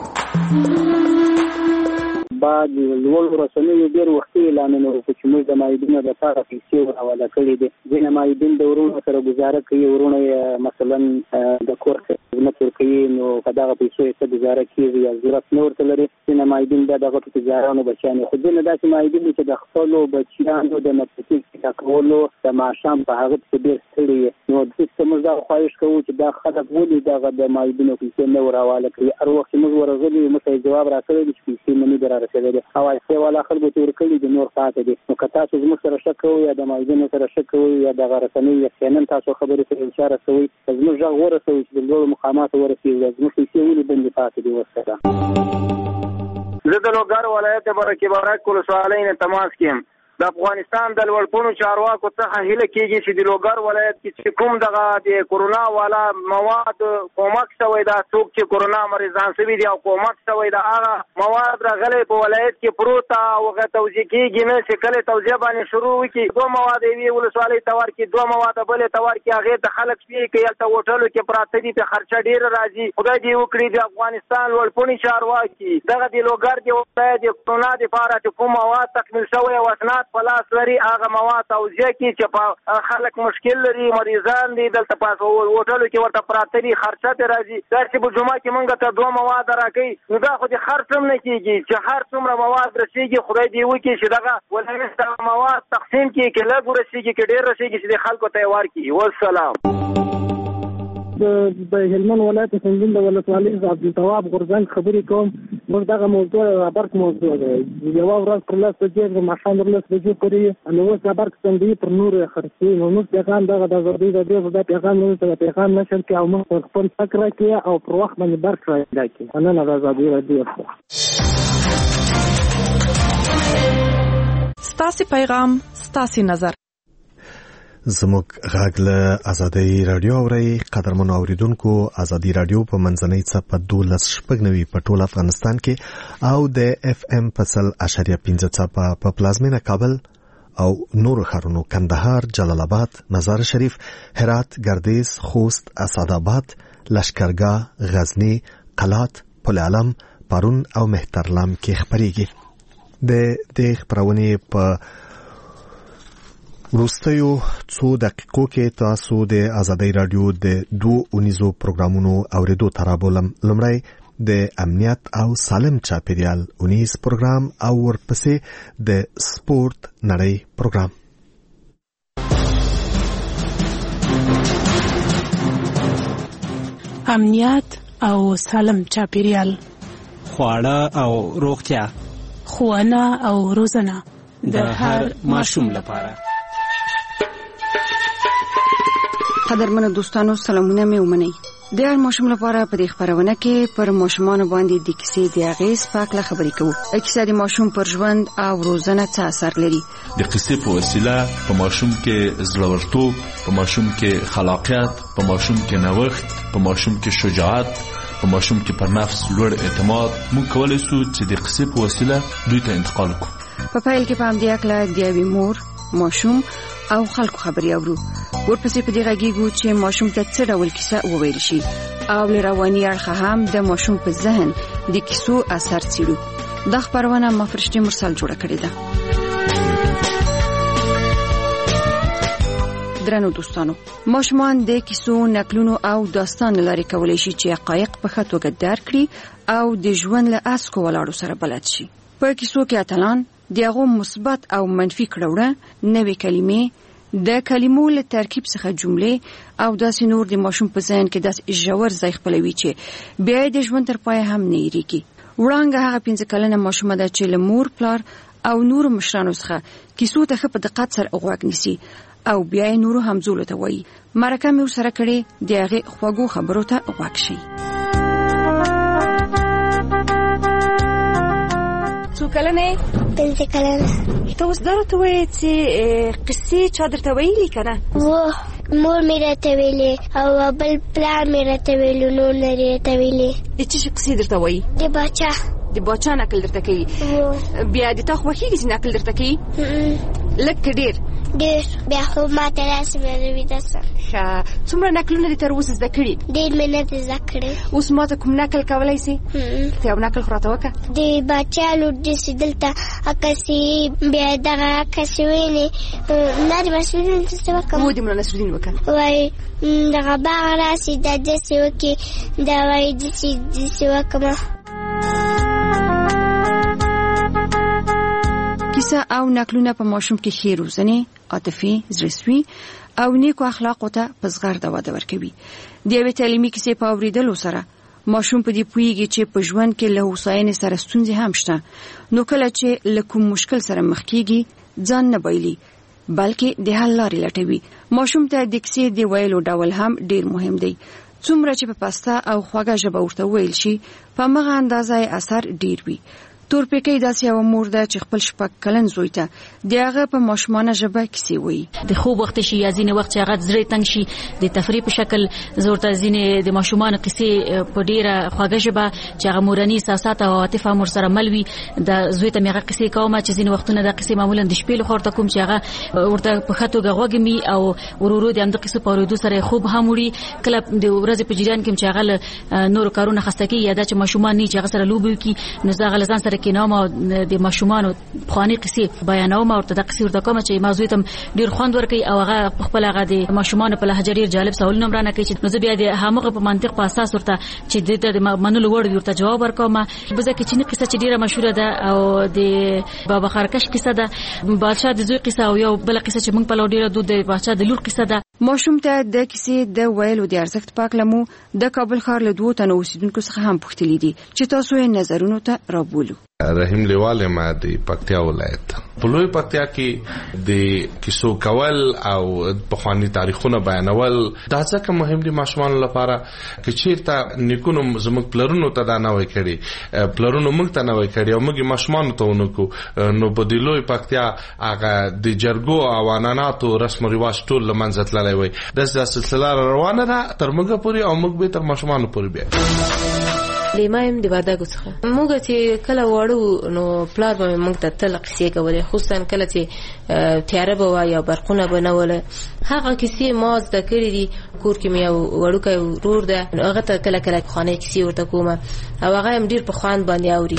بعد لوړ رسنیو ډېر وختي اعلانونه وکړي چې موږ د مایدینو لپاره پیسې ورحواله کړي دي. ځینې مایدین د ورونو سره ګزاره کوي ورونه یې مثلا د کور خدمت ورکوي نو په دغه پیسو یې څه ګزاره کېږي یا ضرورت نه ورته لري. ځینې مایدین بیا د غټو تجارانو بچیان دي خو ځینې داسې مایدین دي چې د خپلو بچیانو د نفسي کیسه کولو د ماښام په هغه پسې ډېر ستړي وي. نو داسې موږ دا خواهش کوو چې دا خلک ولې دغه د مایدینو پیسې نه ورحواله کوي. هر وخت چې موږ ورغلي موږ ته جواب راکړی دی چې پیسې مو نه دي رارسېدلې او ایسه والا خلکو ته ورکړي دي نور پاتې دي. نو که تاسو زموږ سره شک کوئ یا د مایدینو سره شک کوئ یا دغه رسنیو یقینا تاسو خبرې سره اشاره کوئ زموږ غږ ورسوئ چې د لوړو مقاماتو ورسېږي زموږ پیسې ولې بندې پاتې دي ورسره. زه د لوګر ولایت برکې بارک ولسوالۍ نه تماس کیم. د افغانستان د لوړپوړو چارواکو څخه هیله کیږي چې د لوګر ولایت کې کوم دغه د کورونا والا مواد کومک شوی دا څوک چې کورونا مریضان شوي دي او کومک شوی دا هغه مواد راغلي په ولایت کې پروت او هغه توزیع کیږي نه چې کله توزیع باندې شروع وکړي دوه مواد وی ولسوالۍ تور کې دوه مواد بل تور کې هغه د خلک شي کې یلته هوټلو کې پراته دي په خرچه ډیر راځي. خدای دې وکړي د افغانستان لوړپوړي چارواکي دغه د لوګر د ولایت د کورونا د لپاره کوم مواد تکمیل شوی او اسناد پلاس لري هغه مواد توزیع کی چې په خلک مشکل لري مریضان دي دلته پاس هوټلو کې ورته پراته دي خرچه ته راځي. دا چې په جمعه کې مونږ ته دوه مواد راکړي نو دا خو د خرڅ هم نه کیږي چې هر څومره مواد رسیږي خدای دې وکړي چې دغه ولایت د مواد تقسیم کړي کې لږ ورسیږي کې ډېر رسیږي چې د خلکو ته ورکړي. والسلام. د هلمند ولایت سنجین د ولسوالۍ عبدالتواب غورځنګ خبرې کوم. موږ دغه موضوع رابرک موضوع دی یوه ورځ پر لس بجې د ماښام پر لس بجې پورې نو اوس رابرک سندوي پر نور خرڅوي نو موږ پیغام دغه د ازادۍ راډیو دا پیغام موږ ته پیغام نشر کړي او موږ پر خپل فکر راکړي او پر وخت باندې برک راکړي. مننه د ازادۍ راډیو. ستاسو پیغام ستاسو نظر. زموږ غږ له آزادۍ رادیو اورئ. قدرمنو اوریدونکو آزادۍ رادیو په منځنۍ څپه دولس شپږ نوي په ټول افغانستان کې او د اف ام په سل اشاریه پنځه څپه په پلازمینه کابل او نور ښارونو کندهار، جلال آباد، مزار شریف، هرات، ګردیز، خوست، اسعدآباد، لشکرګاه، غزنی، قلات، پل علم، پرون او مهترلام کې خبرېږي. د دې خبرونه په وروستیو څو دقیقو کې تاسو د آزادۍ رادیو د دوه اونیزو پروګرامونو اوریدو ترابولم. لمړی د امنیت او سالم چاپیریال اونیز پروګرام او ورپسې د سپورت نړۍ پروګرام. امنیت او سالم چاپیریال، خواړه او روغتیا، ښوونه او روزنه د هر ماشوم لپاره. قدرمنو دوستانو، سلامونه مې ومنئ. د هر ماشوم لپاره په دې خبرونه کې پر ماشومانو باندې د کیسې د اغیز په اړه خبرې کوو. کیسه د ماشوم پر ژوند او روزنه څه اثر لري. د کیسې په وسیله په ماشوم کې زړورتوب، په ماشوم کې خلاقیت، په ماشوم کې نوښت، په ماشوم کې شجاعت، په ماشوم کې پر نفس لوړ اعتماد موږ کولای شو چې د کیسې په وسیله دوی ته انتقال کړو. په پیل کې په همدې اړه د یوې مور، ماشوم او خلکو خبرې اورو. ورپسې په دې غږیږو چې ماشوم ته څه ډول کیسه وویل شي او له رواني اړخه هم د ماشوم په ذهن د کیسو اثر څیړو. دا خبرونه ما فرشتي مرسل جوړه کړې ده. درنو دوستانو، ماشومان د کیسو، نقلونو او داستان لري کولای شي چې حقایق په ښه توګه درک کړي او د ژوند له اسکو ولاړو سره بلد شي. په کیسو کې اتلان دغه مثبت او منفي کړهونه، نوې کلمې، د کلمو له ترکیب څخه جملې او داسې نور د ماشوم په ذهن کې داس ژور ځای خپلوي چې بیا د ژوند تر پای هم نه یریږي. وړاندې هغه پنځه کلنه ماشومه ده چې له مور، پلار او نور مشرانو څخه کیسو ته په دقت سره غوږ نیسي او بیا یې نورو همزولو ته وایي. مرکه مې ورسره کړې، د هغې خوږو خبرو ته غوږ شي. څو کلنه؟ پنځه کلنه. ته اوس دا راته وایې چې قصې چا درته ویلي که نه؟ وه، مور مې راته ویلې او بل پلار مې راته ویلو، نور نه راته ویلې. د څه شي قصې درته وایي؟ د باچا. د باچا نقل درته کوي؟ بیا د تا خوښېږي چې نقل درته کوي؟ لږ که ډېر؟ ډېر. بیا خو ما ته راسي مې ویده سم. ښه، څومره نقلونه دې تر اوسه زده کړي؟ ډېر مې نه دي زده کړي. اوس ما ته کوم نقل کولی سي؟ ته یو نقل خو راته وکړه. د باچا لور داسې دلته عکسې، بیا دغه عکسې ویلې نه د نصرالدین داسې وکړم. هو د ملا نصرالدین وکړه. وایي دغه باغ راسي دا داسې وکړي، دا وایي داسې داسې وکړم. کیسه او نقلونه په ماشوم کې ښې روزنې، عاطفي، زړهسوي او نیکو اخلاقو ته په زغرده وده ورکوي. د یوې تعلیمي کیسې په اورېدلو سره ماشوم په دې پوهیږي چې په ژوند کې له هوساینې سره ستونزې هم شته. نو کله چې له کوم مشکل سره مخ کیږي ځان نه بایلي بلکې د حل لارې لټوي. ماشوم ته د کیسې د ویلو ډول هم ډیر مهم دی. څومره چې په پسته او خوږه ژبه ورته ویل شي په مغه اندازه اثر ډیر وي. تورپیکۍ داسې یو مور ده چې خپل شپږ کلن زوی ته د هغه په ماشومانه ژبه کیسې وایي. د خوب وخت شي یا ځینې وخت چې هغه زړه تنګ شي د تفریح په شکل زورته ځینې د ماشومانو کیسې په ډیره خوږه ژبه چې هغه مورني احساسات او عاطفه مور سره مل وي د زوی ته هغه کیسې کوم چې ځینې وختونه د کیسې معمولا د شپې لخوا ورته کوم چې هغه ورته په خاطر غوږ می او ورورو د هم د کیسې په اورېدو سره خوب هم وړي. کله د ورځې په جریان کې چې هغه نور کارونه خسته کوي یا د چې ماشومان نه چې هغه سره لوبي کوي نو زه غلزان سره کې نوم د ماشومانو خواني قصې بیانوم او ته د قصې ورته کوم چې موضوع ته ډیر خوند ورکړي او هغه خپل هغه د ماشومانو په لهجه ډیر جالب سوالونه مرانه کوي چې نو زه بیا د هغه په منطق په اساس ورته چې د منلو وړ ورته جواب ورکوم. بزه کې چې قصه چې ډیره مشهوره ده او د بابا خرکش قصه ده، بادشاہ د زوی قصه او یو بل قصه چې موږ په لوډیره دوه د بادشاہ د لور قصه ده. ماشوم ته د کیسې د ویلو د ارزښت پاک لمو د کابل ښار له دوه تنو اوسیدونکو څخه هم پوښتلې دي چې تاسو یې نظرونو ته رابولو. رحیم لیواله ما د پکتیا ولایت په لوی پکتیا کې د کیسو کول او په خواني تاریخونه بیانول دا ځکه مهم دي ماشومان لپاره چې چیرته نیکونو زموږ پلرونو ته دا نه وای کړی، پلرونو موږ ته نه وای کړی او موږ ماشومان ته ونکو. نو په د لوی پکتیا هغه د جرګو او عنعناتو رسم او رواج ټول لمنځه تللی وای. د سلسله روانه ده تر موږ پورې او موږ به تر ماشومان پورې بیا. لیمایم د وردګو څخه. موږ چې کله وړو نو پلار به موږ ته تل قصې کولې، خصوصا کله چې تیاره به وه یا برقونه به نه وله. هغه کیسې ما زده کړې دي. کور کې مې یو وړوکی ورور ده، هغه ته کله کله پخوانۍ کیسې ورته کومه او هغه هم ډېر په خوند باندې اوري.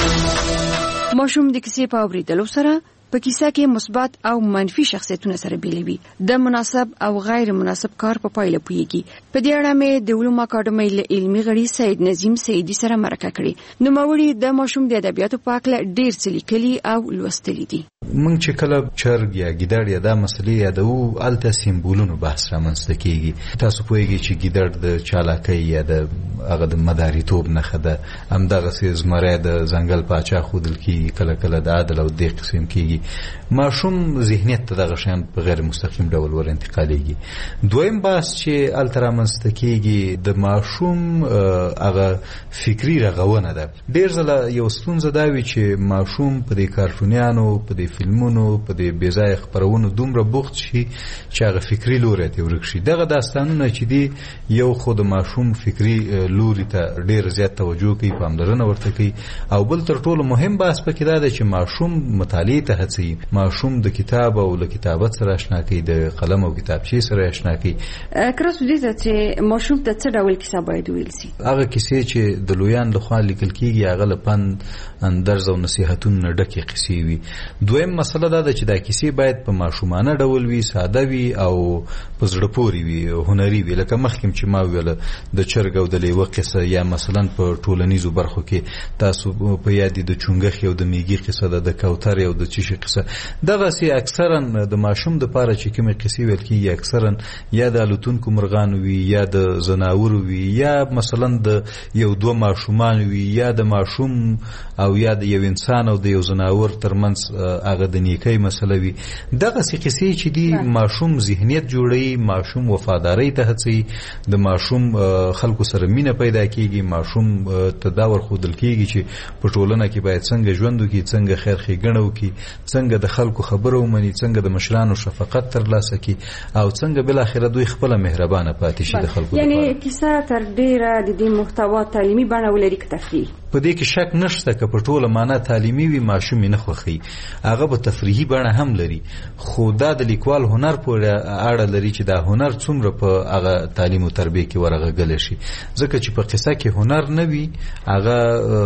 ماشوم د کیسې په اورېدلو سره په کیسه کې مثبت او منفي شخصیتونه سره بیلوي، د مناسب او غیر مناسب کار په پایله پوهیږي. په دې اړه مې د علومو اکاډمۍ له علمي غړي سید نظیم سیدي سره مرکه کړې. نوموړي د ماشوم د ادبیاتو په اړه ډېر څه لیکلي او لوستلي دي. موږ چې کله چرګ یا ګیدړ یا دا مسلې یادوو هلته سیمبولونو بحث رامنځته کیږي. تاسو پوهیږئ چې ګیدړ د چالاکۍ یا د هغه د مداریتوب نښه ده. همدغسې زمری د ځنګل پاچا ښودل کیږي، کله کله د عدل او دې قسم کیږي. ماشوم ذهنیت ته دغه شیان په غیر مستقیم ډول ور انتقالیږي. دویم بحث چې هلته رامنځته کیږي د ماشوم هغه فکري رغونه ده. ډېر ځله یو ستونزه دا وي چې ماشوم په دې کارټونیانو، په دې فلمونو، په دې بېځایه خپرونو دومره بوخت شي چې هغه فکري لوری ته ورک شي. دغه داستانونه چې دي یو خو د ماشوم فکري لوري ته ډېر زیات توجه کوي، پاملرنه ورته کوي، او بل تر ټولو مهم بحث پکې دا دی چې ماشوم مطالعې ته هڅوي، ماشوم د کتاب او له کتابت سره اشنا کوي، د قلم او کتابچې سره اشنا کوي. کراسو دې ته چې ماشوم ته څه ډول کیسه باید ویل سي؟ هغه کیسې چې د لویان لخوا لیکل کیږي هغه له پند، اندرز او نصیحتونو نه ډکې کیسې وي. دویم مسله دا ده چې دا کیسې باید په ماشومانه ډول وي، ساده وي او په زړه پورې وي، هنري وي. لکه مخکې چې ما ویله د چرګ او د لیوه قصه، یا مثلا په ټولنیزو برخو کې تاسو په یاد د چونګښ او د میږي قصه ده، د کوتر او د چیشي قصه. دغسې اکثرا د ماشوم دپاره چې کومې قصې ویل کېږي اکثرا یا د الوتونکو مرغانو وي، یا د ځناورو وي، یا مثلا د یو دوه ماشومان وي، یا د ماشوم او یا د یو انسان او د یو ځناور ترمنځ هغه د نیکۍ مسله وي. دغسې قصې چې دي ماشوم ذهنیت جوړوي، ماشوم وفادارۍ ته هڅوي، د ماشوم خلکو سره مینه پیدا کیږي، ماشوم ته دا ورښودل کیږي چې په ټولنه کې باید څنګه ژوند وکړي، څنګه خیر ښېګڼه وکړي، څنګه د خلکو خبره ومني، څنګه د مشرانو شفقت ترلاسه کړي، او څنګه بالاخره دوی خپله مهربانه پاتې شي د خلکو لپاره. یعنې کیسه تر ډېره د دې محتوا تعلیمي بڼه ولري که تفریحي؟ په دې کې شک نشته که په ټوله معنا تعلیمي وي ماشوم یې نه خوښوي، هغه به تفریحي بڼه هم لري. خو دا د لیکوال هنر پورې اړه لري چې دا هنر څومره په هغه تعلیم او تربیه کې ورغږلی شي. ځکه چې په قصه کې هنر نه وي هغه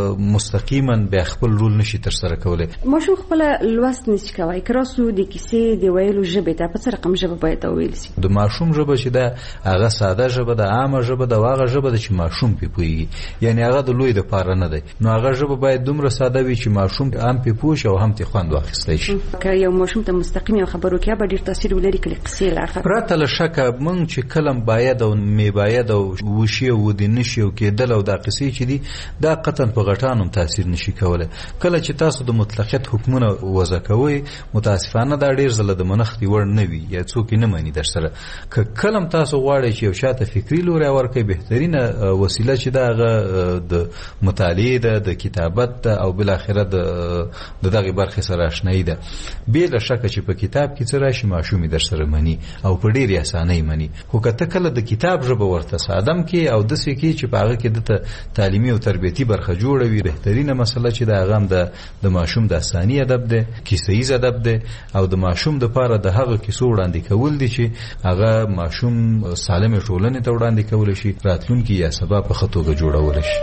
مستقیما بیا خپل رول نشي ترسره کولی. ماشوم خپله لوست نشي کولی. کراسو د کیسې د ویلو ژبې ته په څه رقم ژبه باید وویل سي؟ د ماشوم ژبه چې ده هغه ساده ژبه ده، عامه ژبه ده، او هغه ژبه ده چې ماشوم پې پوهېږي. یعنې هغه د لوی دپاره نه دی، نو هغه ژبه باید دومره ساده وي چې ماشوم هم پې پوه شي او هم ترې خوند واخیستی شي. که یو ماشوم ته مستقیم یو خبر وکړي به ډېر تاثیر ولري که له قصې له اخره. پرته له شکه موږ چې کلم باید او می باید او وشي او ودې نشي او کېدل او دا قصې چې دي دا قطعا په غټان هم تاثیر نشي کولی. کله چې تاسو د مطلقیت حکمونه وضع کوئ متاسفانه دا ډېر ځله د منښتې وړ نه وي یا څوک یې نه مني در سره. که کلم تاسو غواړئ چې یو چاته فکري لوری ورکړئ بهترینه وسیله چې ده هغه د مطالعې ده، د کتابت ده، او بالاخره د دغې برخې سره اشنایي ده. بې له شکه چې په کتاب کې څه راشي ماشوم یې در سره مني او په ډېرې اسانۍ مني. خو که ته کله د کتاب ژبه ورته سادم کې او داسې کې چې په هغه کې دته تعلیمي او تربیتي برخه جوړوي، بهترینه مسله چې د هغه هم د ماشوم داستاني ادب دی، کیسه ییز ادب دی، او د ماشوم دپاره د هغه کیسو وړاندې کول دي چې هغه ماشوم سالمې ټولنې ته وړاندې کولی شي، راتلونکي یا سبا په ښه توګه جوړولی شي.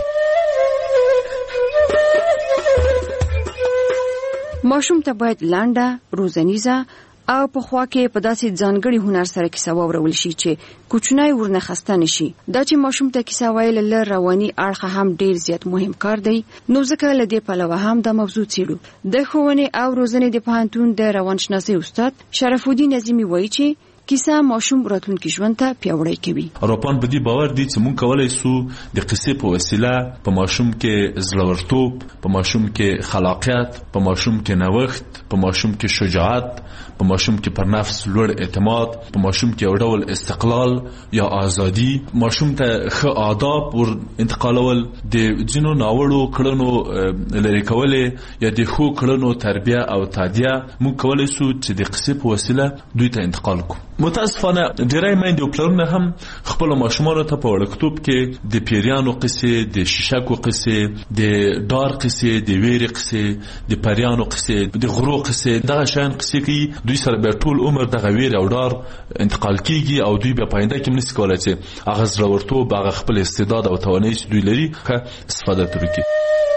ماشوم ته باید لنډه، روزنیزه او په خوا کې په داسې ځانګړي هنر سره کیسه واورول شي چې کوچنی ورنه خسته نشي. دا چې ماشوم ته کیسه ویل له رواني اړخه هم ډیر زیات مهم کار دی. نو ځکه له دې پلوه هم د موضوع څېړو. د ښوونې او روزنې د پوهنتون د روانشناسۍ استاد شرف الدین نظیمي وایي چې کیسه ماشوم راتلونکي ژوند ته پیاوړی کوي. اروپان په دې باور دي چې موږ کولای سو د قصې په وسیله په ماشوم کې زړورتوب، په ماشوم کې خلاقیت، په ماشوم کې نوښت، په ماشوم کې شجاعت، په ماشوم کې پر نفس لوړ اعتماد، په ماشوم کې یو ډول استقلال یا ازادي، ماشوم ته ښه آداب ور انتقالول، د ځینو ناوړو کړنو لرې کولې یا د ښو کړنو تربیه او تعدیه موږ کولای سو چې د قصې په وسیله دوی ته انتقال کړو. متاسفانه ډېری میندې او پلرونه هم خپلو ماشومانو ته په وړکتوب کې د پیریانو قصې، د شیشکو قصې، د ډار قصې، د ویرې قصې، د پریانو قصې، د غرو قصې، دغه شیان قصې کوي. دوی سره بیا ټول عمر دغه ویرې او ډار انتقال کیږي او دوی بیا پاینده کې نشي کولای چې هغه زړورتوب، هغه خپل استعداد او توانایي چې دوی لري ښه استفاده ترې کړي.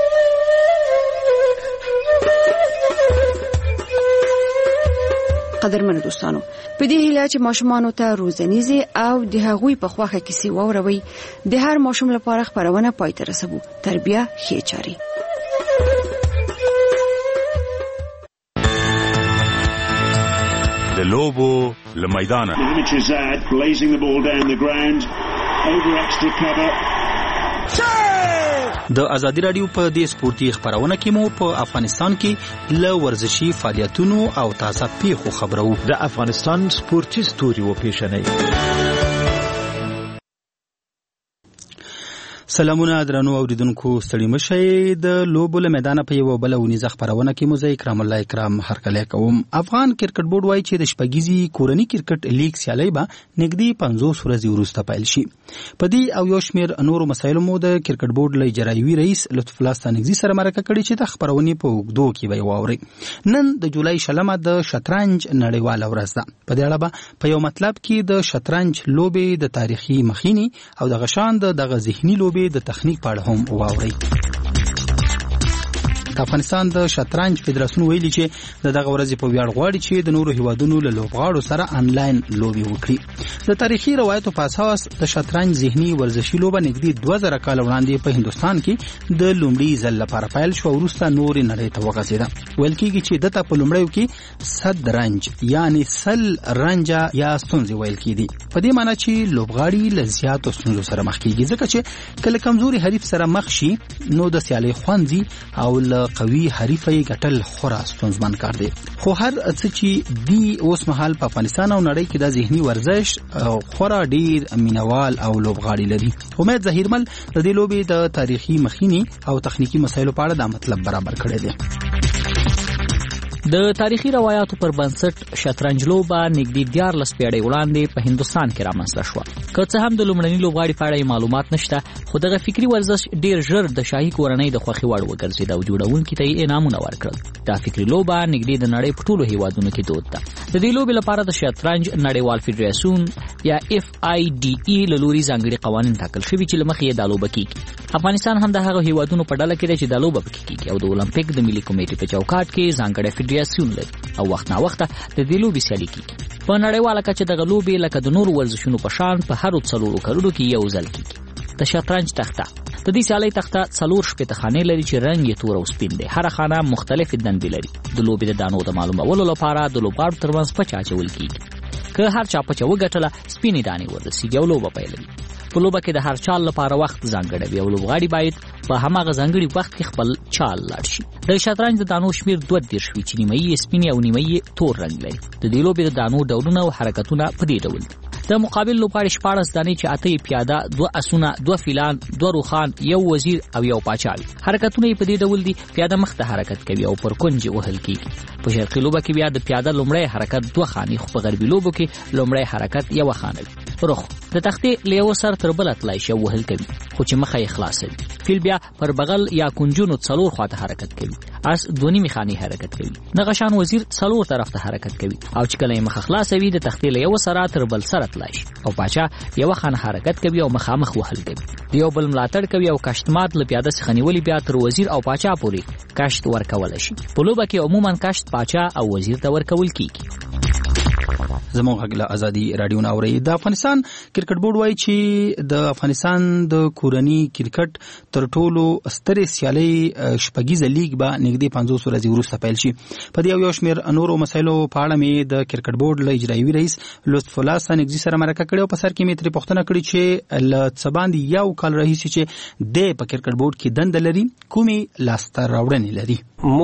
قدرمن دوستانو، په دې هیله چې ماشومانو ته روزنیزي او د هغوی په خواخه کیسې واوروي، د هر ماشوم لپاره خبرونه پای ته رسوو. تربیه ښې چاري. د لوبو له میدانه د ازادي رادیو په دې سپورتي خبرونه کې مو په افغانستان کې له ورزشي فعالیتونو او تازه پیښو خبرو. د افغانستان سپورتي ستوري و پیښنې. سلامونه درنو اوریدونکو، ستړي مشئ. د لوبو له میدانه په یو بل ونیزه خبرونه کې مو زه اکرام الله اکرام هرکلی کوم. افغان کرکټ بورډ وایي چې د شپږیزي کورني کرکټ لیګ سیالي به نږدې پنځوس ورځې وروسته پیل شي. په دې او یو شمېر نورو مسایلو مو د کرکټ بورډ له اجرایوي رئیس لطف الله ستانکزي سره مرکه کړې چې د خبرونې په اوږدو کې به یې واورئ. نن د جولای شلمه د شطرنج نړیواله ورځ ده. په دې اړه به په یو مطلب کې د شطرنج لوبې د تاریخي مخینې او د غشان د دغه ذهني لوبې د تخنیک په اړه هم واورئ. د افغانستان د شطرنج فدراسیون ویلي چې د دغه ورځې په ویاړ غواړي چې د نورو هیوادونو له لوبغاړو سره آنلاین لوبې وکړي. د تاریخي روایتو په اساس د شطرنج ذهني ورزشي لوبه نږدې دوه زره کال وړاندې په هندوستان کې د لومړي ځل لپاره پیل شو او وروسته نورې نړۍ ته وغځېده. ویل کېږي چې دته په لومړیو کې صد رنج یعنی سل رنجه یا ستونزې ویل کېدي، په دې معنی چې لوبغاړي له زیاتو ستونزو سره مخ کېږي، ځکه چې کله کمزوري حریف سره مخ شي نو د سیالۍ خوند ځي او له قوي حریفه ګټل خورا ستونزمن کار دی. خو هر څه چې دی اوس مهال په افغانستان او نړۍ کې د ذهني ورزش خورا ډیر مینوال او لوبغاړي لري. امید ظهیرمل د دې لوبې د تاریخي مخینې او تخنیکی مسایلو په اړه دا مطلب برابر کړی دی. د تاریخي روایتو پر بنسټ شطرنج لوبه نږدې دیارلس پیړۍ وړاندې په هندوستان کې رامنځته شوه. که څه هم د لومړني لوبغاړي په اړه معلومات نشته، خو دغه فکری ورزش ډیر ژر د شاهي کورنۍ د خوښې وړ وګرځید او جوړونکي ته یې انعامونه ورکړل. دا فکری لوبه نږدې د نړۍ په ټولو هیوادونو کې دود ده. د دې لوبې لپاره د شطرنج نړیوال فدراسیون یا اف آی ډي ای له لوري ځانګړي قوانین ټاکل شوي چې له مخې یې دا لوبه کیږي. افغانستان هم د هغو هیوادونو په ډله کې دی چې دا لوبه پکې کیږي او د اولمپیک د ملي کمیټې په چوکاټ کې ځانګړی فدراسیون لري او وخت نا وخت د دې لوبې سیالي کیږي. په نړیواله کچه دغه لوبې لکه د نورو ورزشونو په شان په هرو څلورو کلونو کې یو ځل کیږي. د شطرنج تخته د دې سیالۍ تخته څلور شپېته خانې لري چې رنګ یې تور او سپین دی. هر خانه مختلفې دندې لري. د لوبې د دانو د معلومولو لپاره د لوبغاړو ترمنځ پچه اچول کیږي. که هر چا پچه وګټله سپینې دانې وررسیږي او لوبه پیلوي. په لوبه کې د هر چال لپاره وخت ځانګړی وي او لوبغاړي باید په هماغه ځانګړي وخت کې خپل چال لاړ شي. د شطرنج د دانو شمیر دوه دېرش وي چې نیمایي یې سپینې او نیمایي یې تور رنګ لري. د دې لوبې د دانو ډولونه او حرکتونه په دې ډول دي. د مقابل لوبغاړي شپاړس دانې چې اته یې پیاده، دوه اسونه، دوه فیلان، دوه روخان، یو وزیر او یو پاچا وي. حرکتونه یې په دې ډول دي: پیاده مخ ته حرکت کوي او پر کونج وهل کیږي. په شرقي لوبه کې بیا د پیاده لومړی حرکت دوه خانې، خو په غربي لوبو کې لومړی حرکت یو خانه وي. رخ د تختې له یو سر تر بل تلای شي وهل کوي، خو چې مخه یې خلاصوي. فیل بیا پر بغل یا کنجونو څلور خواته حرکت کوي. اس دوه نیمه خانې حرکت کوي. نغشان وزیر څلور طرف ته حرکت کوي او چې کله یې مخه خلاصوي د تختې له یو سر تر بل سر تلای شي. او پاچا یو خانه حرکت کوي او مخامخ وهل کوي. یو بل ملاتړ کوي او کشتمات له پیاده څخه نیولې بیا تر وزیر او پاچا پورې کشت ورکول شي. په لوبه کې عموما کشت پاچا او وزیر ته ورکول کیږي. زموږ غږ له ازادي رادیو نه اوري. د افغانستان کرکټ بورډ وایي چې د افغانستان د کورني کرکټ تر ټولو سترې سیالۍ شپږیزه لیګ به نږدې پنځوس ورځې وروسته پیل شي. په دې یو شمېر نورو مسایلو په اړه مې د کرکټ بورډ له اجرایوي رئیس لطف الله ستانکزي سره مرکه کړې او په سر کې مې ترې پوښتنه کړې چې له څه باندې یو کال راهیسې چې د په کرکټ بورډ کې دنده لري، کومې لاسته راوړنې لري.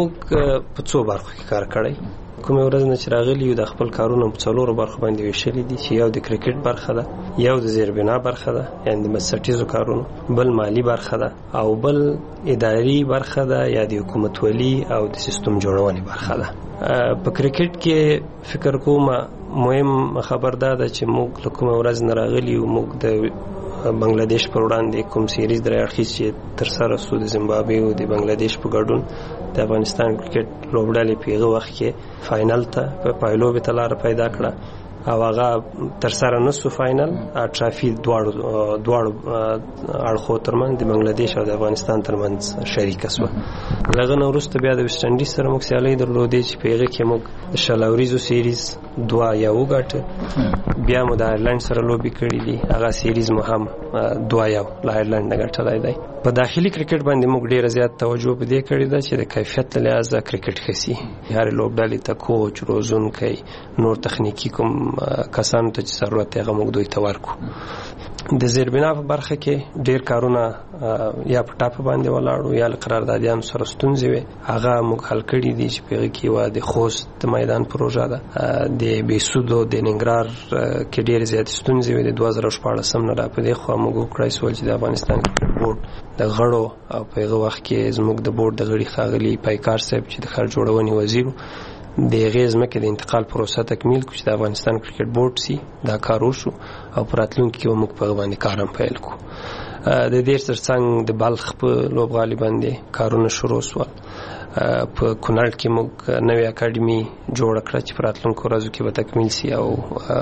موږ په څو برخو کې کار کړی. کومه ورځ نه چې راغلی یو د خپل کارونو په څلورو برخو باندې ویشلې دي چې یو د کرکټ برخه ده، یو د زیربنا برخه ده یعنی د مسټیزو کارونو، بل مالی برخه ده او بل اداري برخه ده یا د حکومتولي او د سیستم جوړونې برخه ده. په کرکټ کې فکر کوم مهم خبر دا ده چې موږ له کومه ورځ نه راغلي یو موږ د بنگلاديش پر وړاندې کوم سیریز درې اړخیز چې تر سره سو د زیمبابوې او د بنگلاديش په ګډون د افغانستان کرکټ لوبډلې په هغه وخت کې فائنل ته په پایلوبې ته لار پیدا کړه او هغه تر سره نسو فائنل ټرافي دواړو دواړو اړخو ترمنځ د بنگلاديش او د افغانستان ترمنځ شریک شو. لږ نو وروسته بیا د ویسټ انډیز سره موږ سیالي درلودې چې په هغه کې موږ د شلاوریزو سیریز دوا یا وګټه، بیا مو د آیرلند سره لوبي کړې دي، هغه سیریز مو هم دوا یا له آیرلند نه ګټلای دی. په داخلي کرکټ باندې موږ ډیره زیات توجه په دې کړې ده چې د کیفیت له لحاظه کرکټ خسي، هر لوبډلې ته کوچ روزونکي نور تخنیکی کوم کسانو ته چې ضرورت یې موږ دوی ته ورکو. د زیربنا په برخه کې ډیر کارونه یا په ټاپ باندې ولاړو یا قراردادیانو سره ستونزې وي، هغه موږ حل کړي دي چې په کې و د خوست میدان پروژه ده، د بیسودو د ننګرهار کې ډیر زیات ستونزې وي. د دوه زره شپاړسم نه را پدې خو موږ وکړای سول چې د افغانستان کرکټ بورډ د غړو او په هغه وخت کې زموږ د بورډ د غړي خاغلی پایکار صاحب چې د خار جوړونې وزیر د غیز مکه د انتقال پروسه تکمیل کړ چې د افغانستان کرکټ بورډ سي دا کار وشو او پراتلونکو کې موږ په باندې کارم پیل کو. د دې ترڅنګ د بلخ په لوبغالي باندې کارونه شروع شول. په کونړ کې موږ نوې اکیډمي جوړ کړه چې پراتلونکو ورځو کې به تکمیل سي او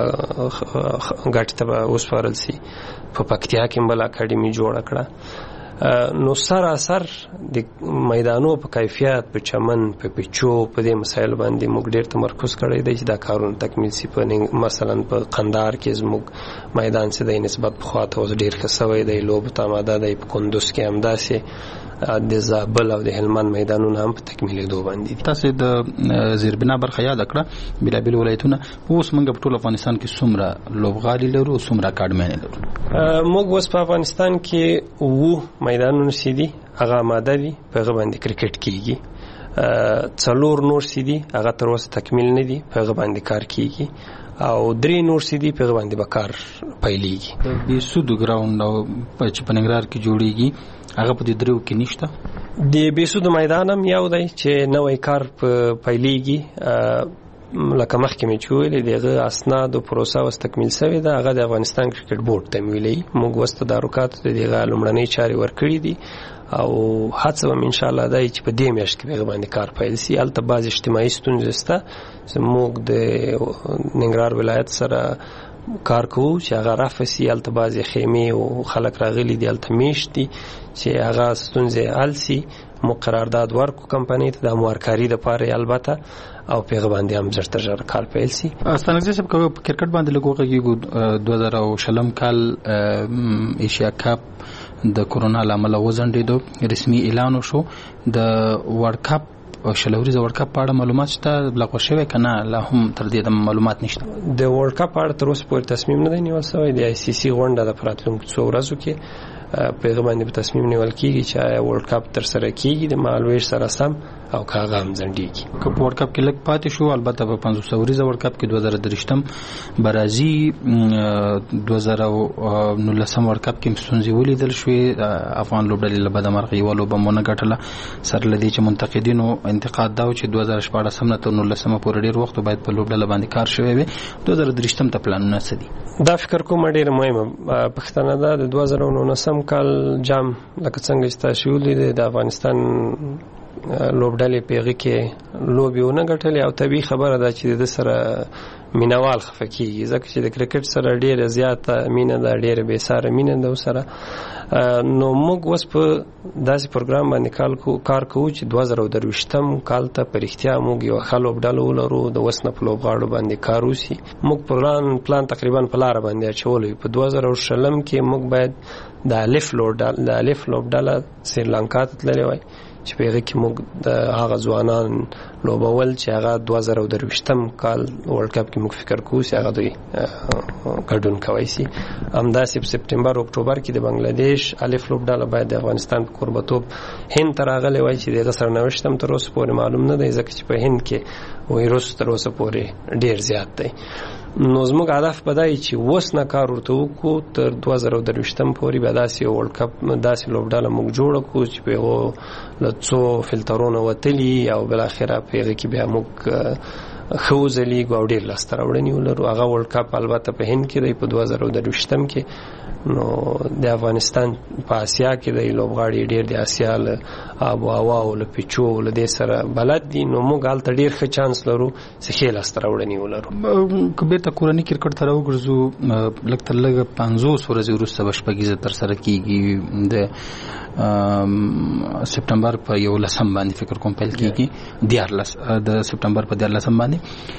ګټ ته وسپارل سي. په پکتیا کې بل اکیډمي جوړ کړه. نو سراسر د میدانو په کیفیت په چمن په پچو په دې مسایل باندې موږ ډېر تمرکز کړی دی چې دا کارونه تکمیل سي. په مثلا په قندهار کې زموږ میدان څه دی نسبت په خواته اوس ډېر ښه سوی دی، لوبو ته آماده دی. په کندوز کې همداسې د زابل او د هلمند میدانونه هم په تکمیلېدو باندې دي. تاسو د زیربنا برخه یاد کړه، بېلابېل ولایتونه اوس موږ په ټول افغانستان کې څومره لوبغالي لرو، څومره اکاډمۍ لرو؟ موږ اوس په افغانستان کې وو میدانونه سیدي هغه آماده دي، په هغه باندې کرکټ کیږي. څلور نور سیدي هغه تر اوسه تکمیل نه دي، په هغه باندې کار کیږي. او درې نور سیدي په هغه باندې به کار پیلېږي. د بیسودو ګراوند او چې په ننګرهار کې جوړیږي هغه په دې درو کې نشته. د بیسودو میدان هم یو دی چې نوې کار په پیلېږي. لکه مخکې مې چې ویلې دغه اسناد او پروسه اوس تکمیل شوې ده، هغه د افغانستان کرکټ بورډ تمویلوي. موږ اوس تدارکات د دغه لومړنۍ چارې ورکړي دي او هڅه به ان شاء الله دی چې په دې میاشت کې به باندې کار پیل شي. هلته بعض اجتماعي ستونزې شته، موږ د ننګرهار ولایت سره کار کوو چې هغه رفع سي. هلته بعضې خیمې او خلک راغلي دي هلته میشت دي چې هغه ستونزې حل سي. مو قرارداد ورکو کمپنۍ ته د همکارۍ لپاره البته او په هغه باندې هم زر تر زر کار پیل سي. ستانګزي صاحب په کرکټ باندې لګوغه کېږي دوه زره شلم کال ایشیا کپ د کورونا لامل وزندېدو، رسمي اعلان وشو. د ورلد کپ او شلوري د ورلد کپ په اړه معلومات شته بلغه شوی کنه؟ لا هم تر دې د معلومات نشته. د ورلد کپ په اړه تر اوسه پورې تصمیم نه دی نیول شوی. د آی سی سی غونډه د پراتلونکو څو ورځو کې په هغه باندې په تصمیم نیول کېږي چې آیا ورلد کپ تر سره کېږي د مهالویش سره سم او که هغه هم ځنډېږي. که په ورلد کپ کې لږ پاتې شو، البته په پنځوس اوریزه ورلد کپ کې دوه زره درېشتم برازي، دوه زره نولسم ورلد کپ کې ستونزې ولیدل شوې. افغان لوبډلې له بده مرغه یوه لوبه مو نه ګټله، سره له دې چې منتقدینو انتقاد دا و چې دوه زره شپاړسم نه تر نولسمه پورې ډېر وخت باید په لوبډله باندې کار شوی وي. دوه زره درېشتم ته پلانونه څه دي؟ دا فکر کوم ډېره مهمه پوښتنه ده. د دوه زره نولسم کال جام لکه څنګه چې تاسو ویلي د افغانستان لوبډلې په هغه کې لوبې ونه ګټلې او طبیعي خبره ده چې د سره مینوال خفه کېږي، ځکه چې د کرکټ سره ډېره زیاته مینه ده، ډېره بېساره مینه ده ورسره. نو موږ اوس په داسې پروګرام باندې کار کوو چې دوه زره درویشتم کال ته په رښتیا موږ یوه ښه لوبډله ولرو، د اوس نه په لوبغاړو باندې کار وشي. موږ پلان پلان تقریبا په لاره باندې اچولی. په دوه زره شلم کې موږ باید د الف لوبډله د الف لوبډله سریلانکا ته تللی وای چې په هغه کې موږ د هغه ځوانان لوبول چې هغه دوه زره درویشتم کال ورلد کپ کې موږ فکر کوو چې هغه دوی ګډون کوي سي. همداسې په سپټمبر اکتوبر کې د بنگلاديش الف لوبډله باید د افغانستان په کوربتوب هند ته راغلی وای چې دغه سرنوشت هم تر اوسه پورې معلوم نه دی، ځکه چې په هند کې وایروس تر اوسه پورې ډېر زیات دی. نو زموږ هدف به دی چې اوس نه کار ورته وکړو، تر دوه زره درویشتم پورې به داسې ورلد کپ داسې لوبډله موږ جوړه کړو چې په هغو له څو فلټرونو وتلي او بالاخره په هغه کې بیا موږ خو ځلیږو او ډېر لاسته راوړنې ولرو. هغه ورلډ کپ البته په هند کې دی په دوه زره درویشتم کې، نو د افغانستان په آسیا کې دی لوبغاړي ډېر د آسیا له آب و هوا او له پیچو له دې سره بلد دي، نو موږ هلته ډېر ښه چانس لرو چې ښې لاسته راوړنې ولرو. که بیرته کورني کرکټ ته راوګرځو، لږ تر لږه پنځوس ورځې وروسته به شپږیزه ترسره کېږي، د سپټمبر په یولسم باندې فکر کوم پیل کېږي، دیارلس د سپټمبر په دیارلسم باندې.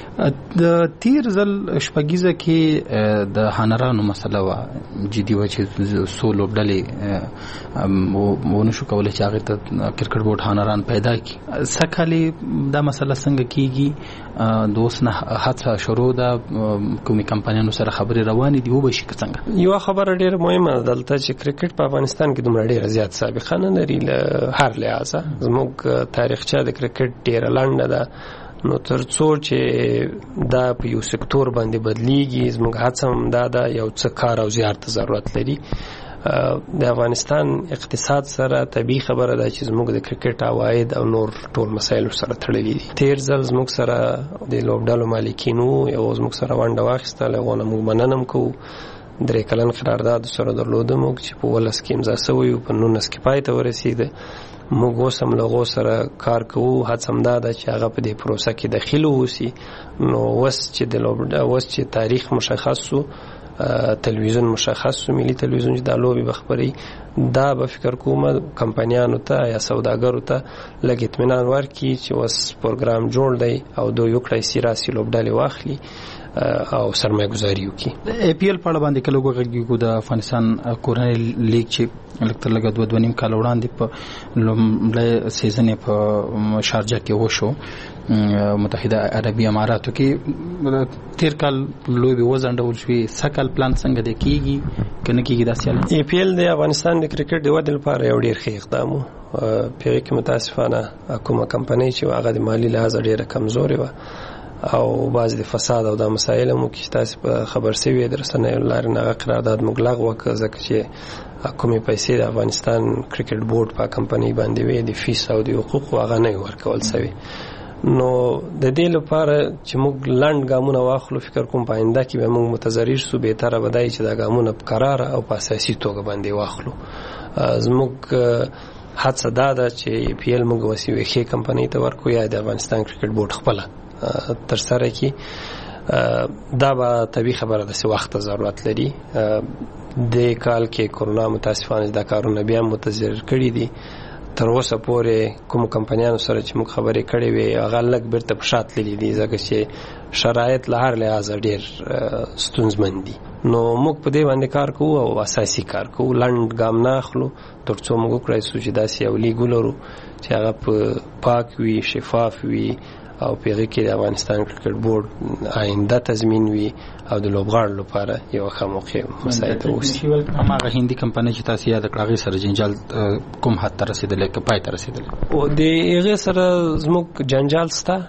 د تیر ځل شپږیزه کې د هانرانو مسله وه جدي وه چې څو لوبډلې ونه شو کولی چې هغې ته کرکټ بورډ هانران پیدا کړي. سږکال دا مسله څنګه کېږي؟ د اوس نه هڅه شروع ده، کومې کمپنیانو سره خبرې روانې دي، وبشي که څنګه؟ یوه خبره ډېره مهمه ده دلته چې کرکټ په افغانستان کې دومره ډېره زیات سابقه نه لري له هر لحاظه. زموږ تاریخچه د کرکټ ډېره لنډه ده، نو تر څو چې دا په یو سکتور باندې بدلیږي، زموږ هڅه هم دا ده یو څه کار او زیار ته ضرورت لري. د افغانستان اقتصاد سره طبیعي خبره ده چې زموږ د کرکټ عواید او نور ټول مسایل سره تړلي دي. تیر ځل زموږ سره د لوبډلو مالکینو یو زموږ سره ونډه واخیستله، هغو نه موږ مننه هم کوو. درې کلن قرارداد سره درلوده موږ چې په ولس کې امضا سوی و، په نولس کې پای ته ورسېده. موږ اوس هم له هغو سره کار کوو، هڅه همدا ده چې هغه په دې پروسه کې دخیل واوسي. نو اوس چې د لوبډا اوس چې تاریخ مشخص شو، تلویزیون مشخص شو، ملي تلویزیون چې دا لوبې به خپروي، دا به فکر کوم کمپنیانو ته یا سوداګرو ته لږ اطمینان ورکړي چې اوس پروګرام جوړ دی او دوی وکړی سي راسي لوبډلې واخلي او سرمایه گذاري وکړي. ای پی ایل په اړه باندې کله وغږیږو، د افغانستان کورنۍ لیګ چې لږ تر لږه دوه دوه نیم کاله وړاندې په لومړی سیزن یې په شارجه کې وشو متحده عربي اماراتو کې. تیر کال لوبې وځنډول شوې، سږکال پلان څنګه دی، کېږي که نه کېږي داسې حالت؟ ای پی ایل د افغانستان د کرکټ د ودې لپاره یو ډېر ښه اقدام و. په هغې کې متاسفانه کومه کمپنۍ چې هغه د مالي لحاظه ډېره کمزورې وه او بعض د فساد او د مسایل مو کې تاسو په خبر سوي د رسنیو لارې نه قرارداد موږ لغوه کړ، ځکه چې کومې پیسې د افغانستان کرکټ بورډ په کمپنۍ باندې وې د فیس او د حقوقو هغه نه ورکول سوي. نو د دې لپاره چې موږ لنډ ګامونه واخلو، فکر کوم په آینده کې به موږ متضرر سو. بهتره به دی چې دا ګامونه په قراره او په اساسي توګه باندې واخلو. زموږ هڅه دا ده چې پی ایل موږ وسیوي ښې کمپنۍ ته ورکو یا د افغانستان کرکټ بورډ خپله تر سره کی. دا به طبیعي خبره ده چې وخت ضرورت لري. د کال کې کرونا متاسفانه دا کارونه بیا متضرر کړي دي. تر اوسه پورې کوم کمپنیانو سره چې موږ خبرې کړې وې هغه لږ بیرته په شا تللي دي، ځکه چې شرایط له هر لحاظه ډېر ستونزمن دي. نو موږ په دې باندې کار کوو او اساسي کار کوو، لنډ ګام نه اخلو تر څو موږ وکړای شو چې داسې یو لیګ ولرو چې هغه په پاک وي، شفاف وي او په هغې کې د افغانستان کرکټ بورډ آینده تضمین وي او د لوبغاړو لپاره یو ښه موقع مساعده اوسي. هماغه هندي کمپنۍ چې تاسو یاد کړه هغې سره جنجال کوم حد ته رسېدلی که پای ته رسېدلی؟ او د هغې سره زموږ جنجال شته،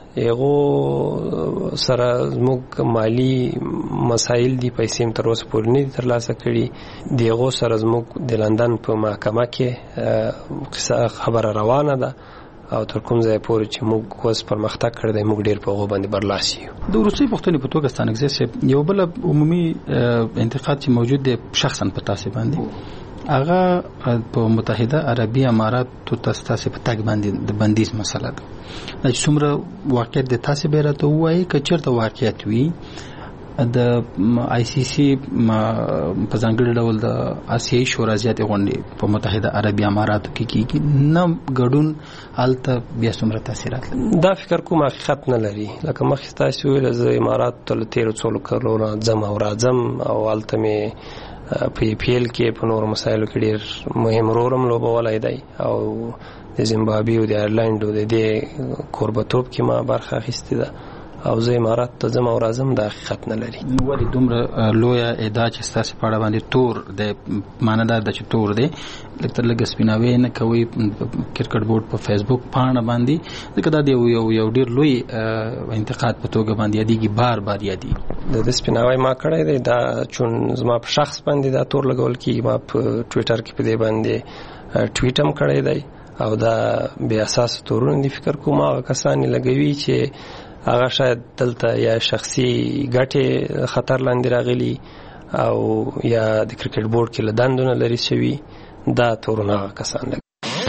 هغو سره زموږ مالي مسایل دي، پیسې هم تر اوسه پورې نه دي ترلاسه کړي. د هغو سره زموږ د لندن په محکمه کې قصه خبره روانه ده او تر کوم ځای پورې چې موږ اوس پرمختګ کړی دی موږ ډېر په هغو باندې برلاسی یو. د وروستۍ پوښتنې په توګه ستانکزی صاحب، یو بله عمومي انتقاد چې موجود دی شخصا په تاسې باندې، هغه په متحده عربي اماراتو ته ستاسې په تګ باندې د بندیز مسله ده. دا چې څومره واقعیت دی تاسې به یې راته ووایي، که چېرته واقعیت وي د آی سی سی په ځانګړي ډول د آسیایي شورا زیاتې غونډې په متحده عربي اماراتو کې کېږي، نه ګډون هلته بیا څومره تاثیرات لري؟ دا فکر کوم حقیقت نه لري. لکه مخکې تاسې وویل زه اماراتو ته له تېرو څو کلونو نه ځم او راځم او هلته مې په ای پی ایل کې په نورو مسایلو کې ډېر مهم رول هم لوبولی دی او د زیمبابوې او د آیرلینډ او د دې کوربهتوب کې ما برخه اخیستې ده او زه امارات ته ځم او راځم، دا حقیقت نه لري. ولې دومره لویه ادعا چې ستاسې په اړه باندې تور دی، معنی دا ده چې تور دی، لږ تر لږه سپیناوی نه کوئ کرکټ بورډ په فیسبوک پاڼه باندې، ځکه دا د یو یو ډېر لوی انتقاد په توګه باندې یادېږي، بار بار یادېږي. د دې سپیناوی ما کړی دی، دا چون زما په شخص باندې دا تور لګول کېږي، ما په ټویټر کې په دې باندې ټویټ هم کړی دی او دا بې اساسه تورونه دي. فکر کوم هغه کسان یې لګوي چې هغه شاید دلته یا شخصي ګټې خطر لاندې راغلي او یا د کرکټ بورډ کې له دندونه لري شوي دا تورونه کسان دي.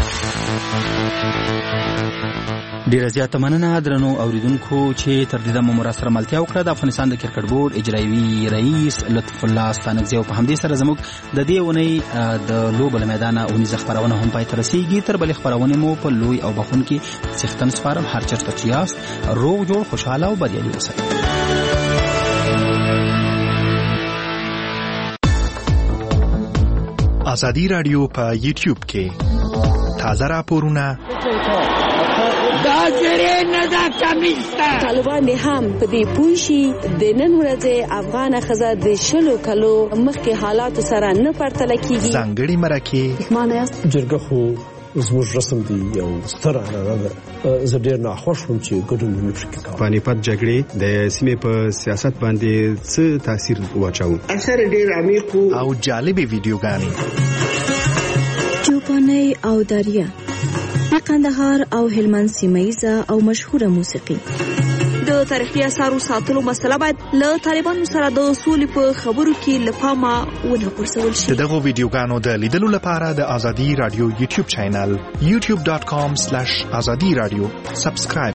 ډیره زیاته مننه درنو اوریدونکو چې تر دې دمه مو سره ملتیا وکړه. د افغانستان د کرکټ بورډ اجرایوي رئیس لطف الله ستانکزی په همدې سره زموږ د دې ونی د لوبو له میدانه اونیزه خبرونه هم پای ته رسیږي. تر بلې خبرونه مو په لوی او بخون کې څښتن سپارم. هر چېرته چې یاست روغ جوړ خوشاله او بریالي اوسئ. ازادي رادیو په یوټیوب کې تازه راپورونه دا زری نه دا کمیستا طالبان هم په دې پوښي د نن ورځې افغان خزه د شلو کلو مخکې حالات سره نه پرتل کیږي. ځانګړي مرکه معنی جرګه خو زموږ رسم دی یو ستر اړه ده. زه ډیر ناخوښ وم چې ګډون نه پکې کوم. پانیپت جګړې د سیمې په سیاست باندې څه تاثیر واچاو؟ اثر ډیر عمیق او جالبې ویډیوګانې چوپاني او دریا د قندهار او هلمند سیمایزه او مشهوره موسیقي. د تاریخي اثارو ساتلو مسله باید له طالبانو سره د سولې په خبرو کې لپامه ونه غورځول شي. دغه ویډیوګانو د لیدلو لپاره د ازادي رادیو یوټیوب چینل یوټیوب ډاټ کام سلیش ازادي رادیو سبسکرایب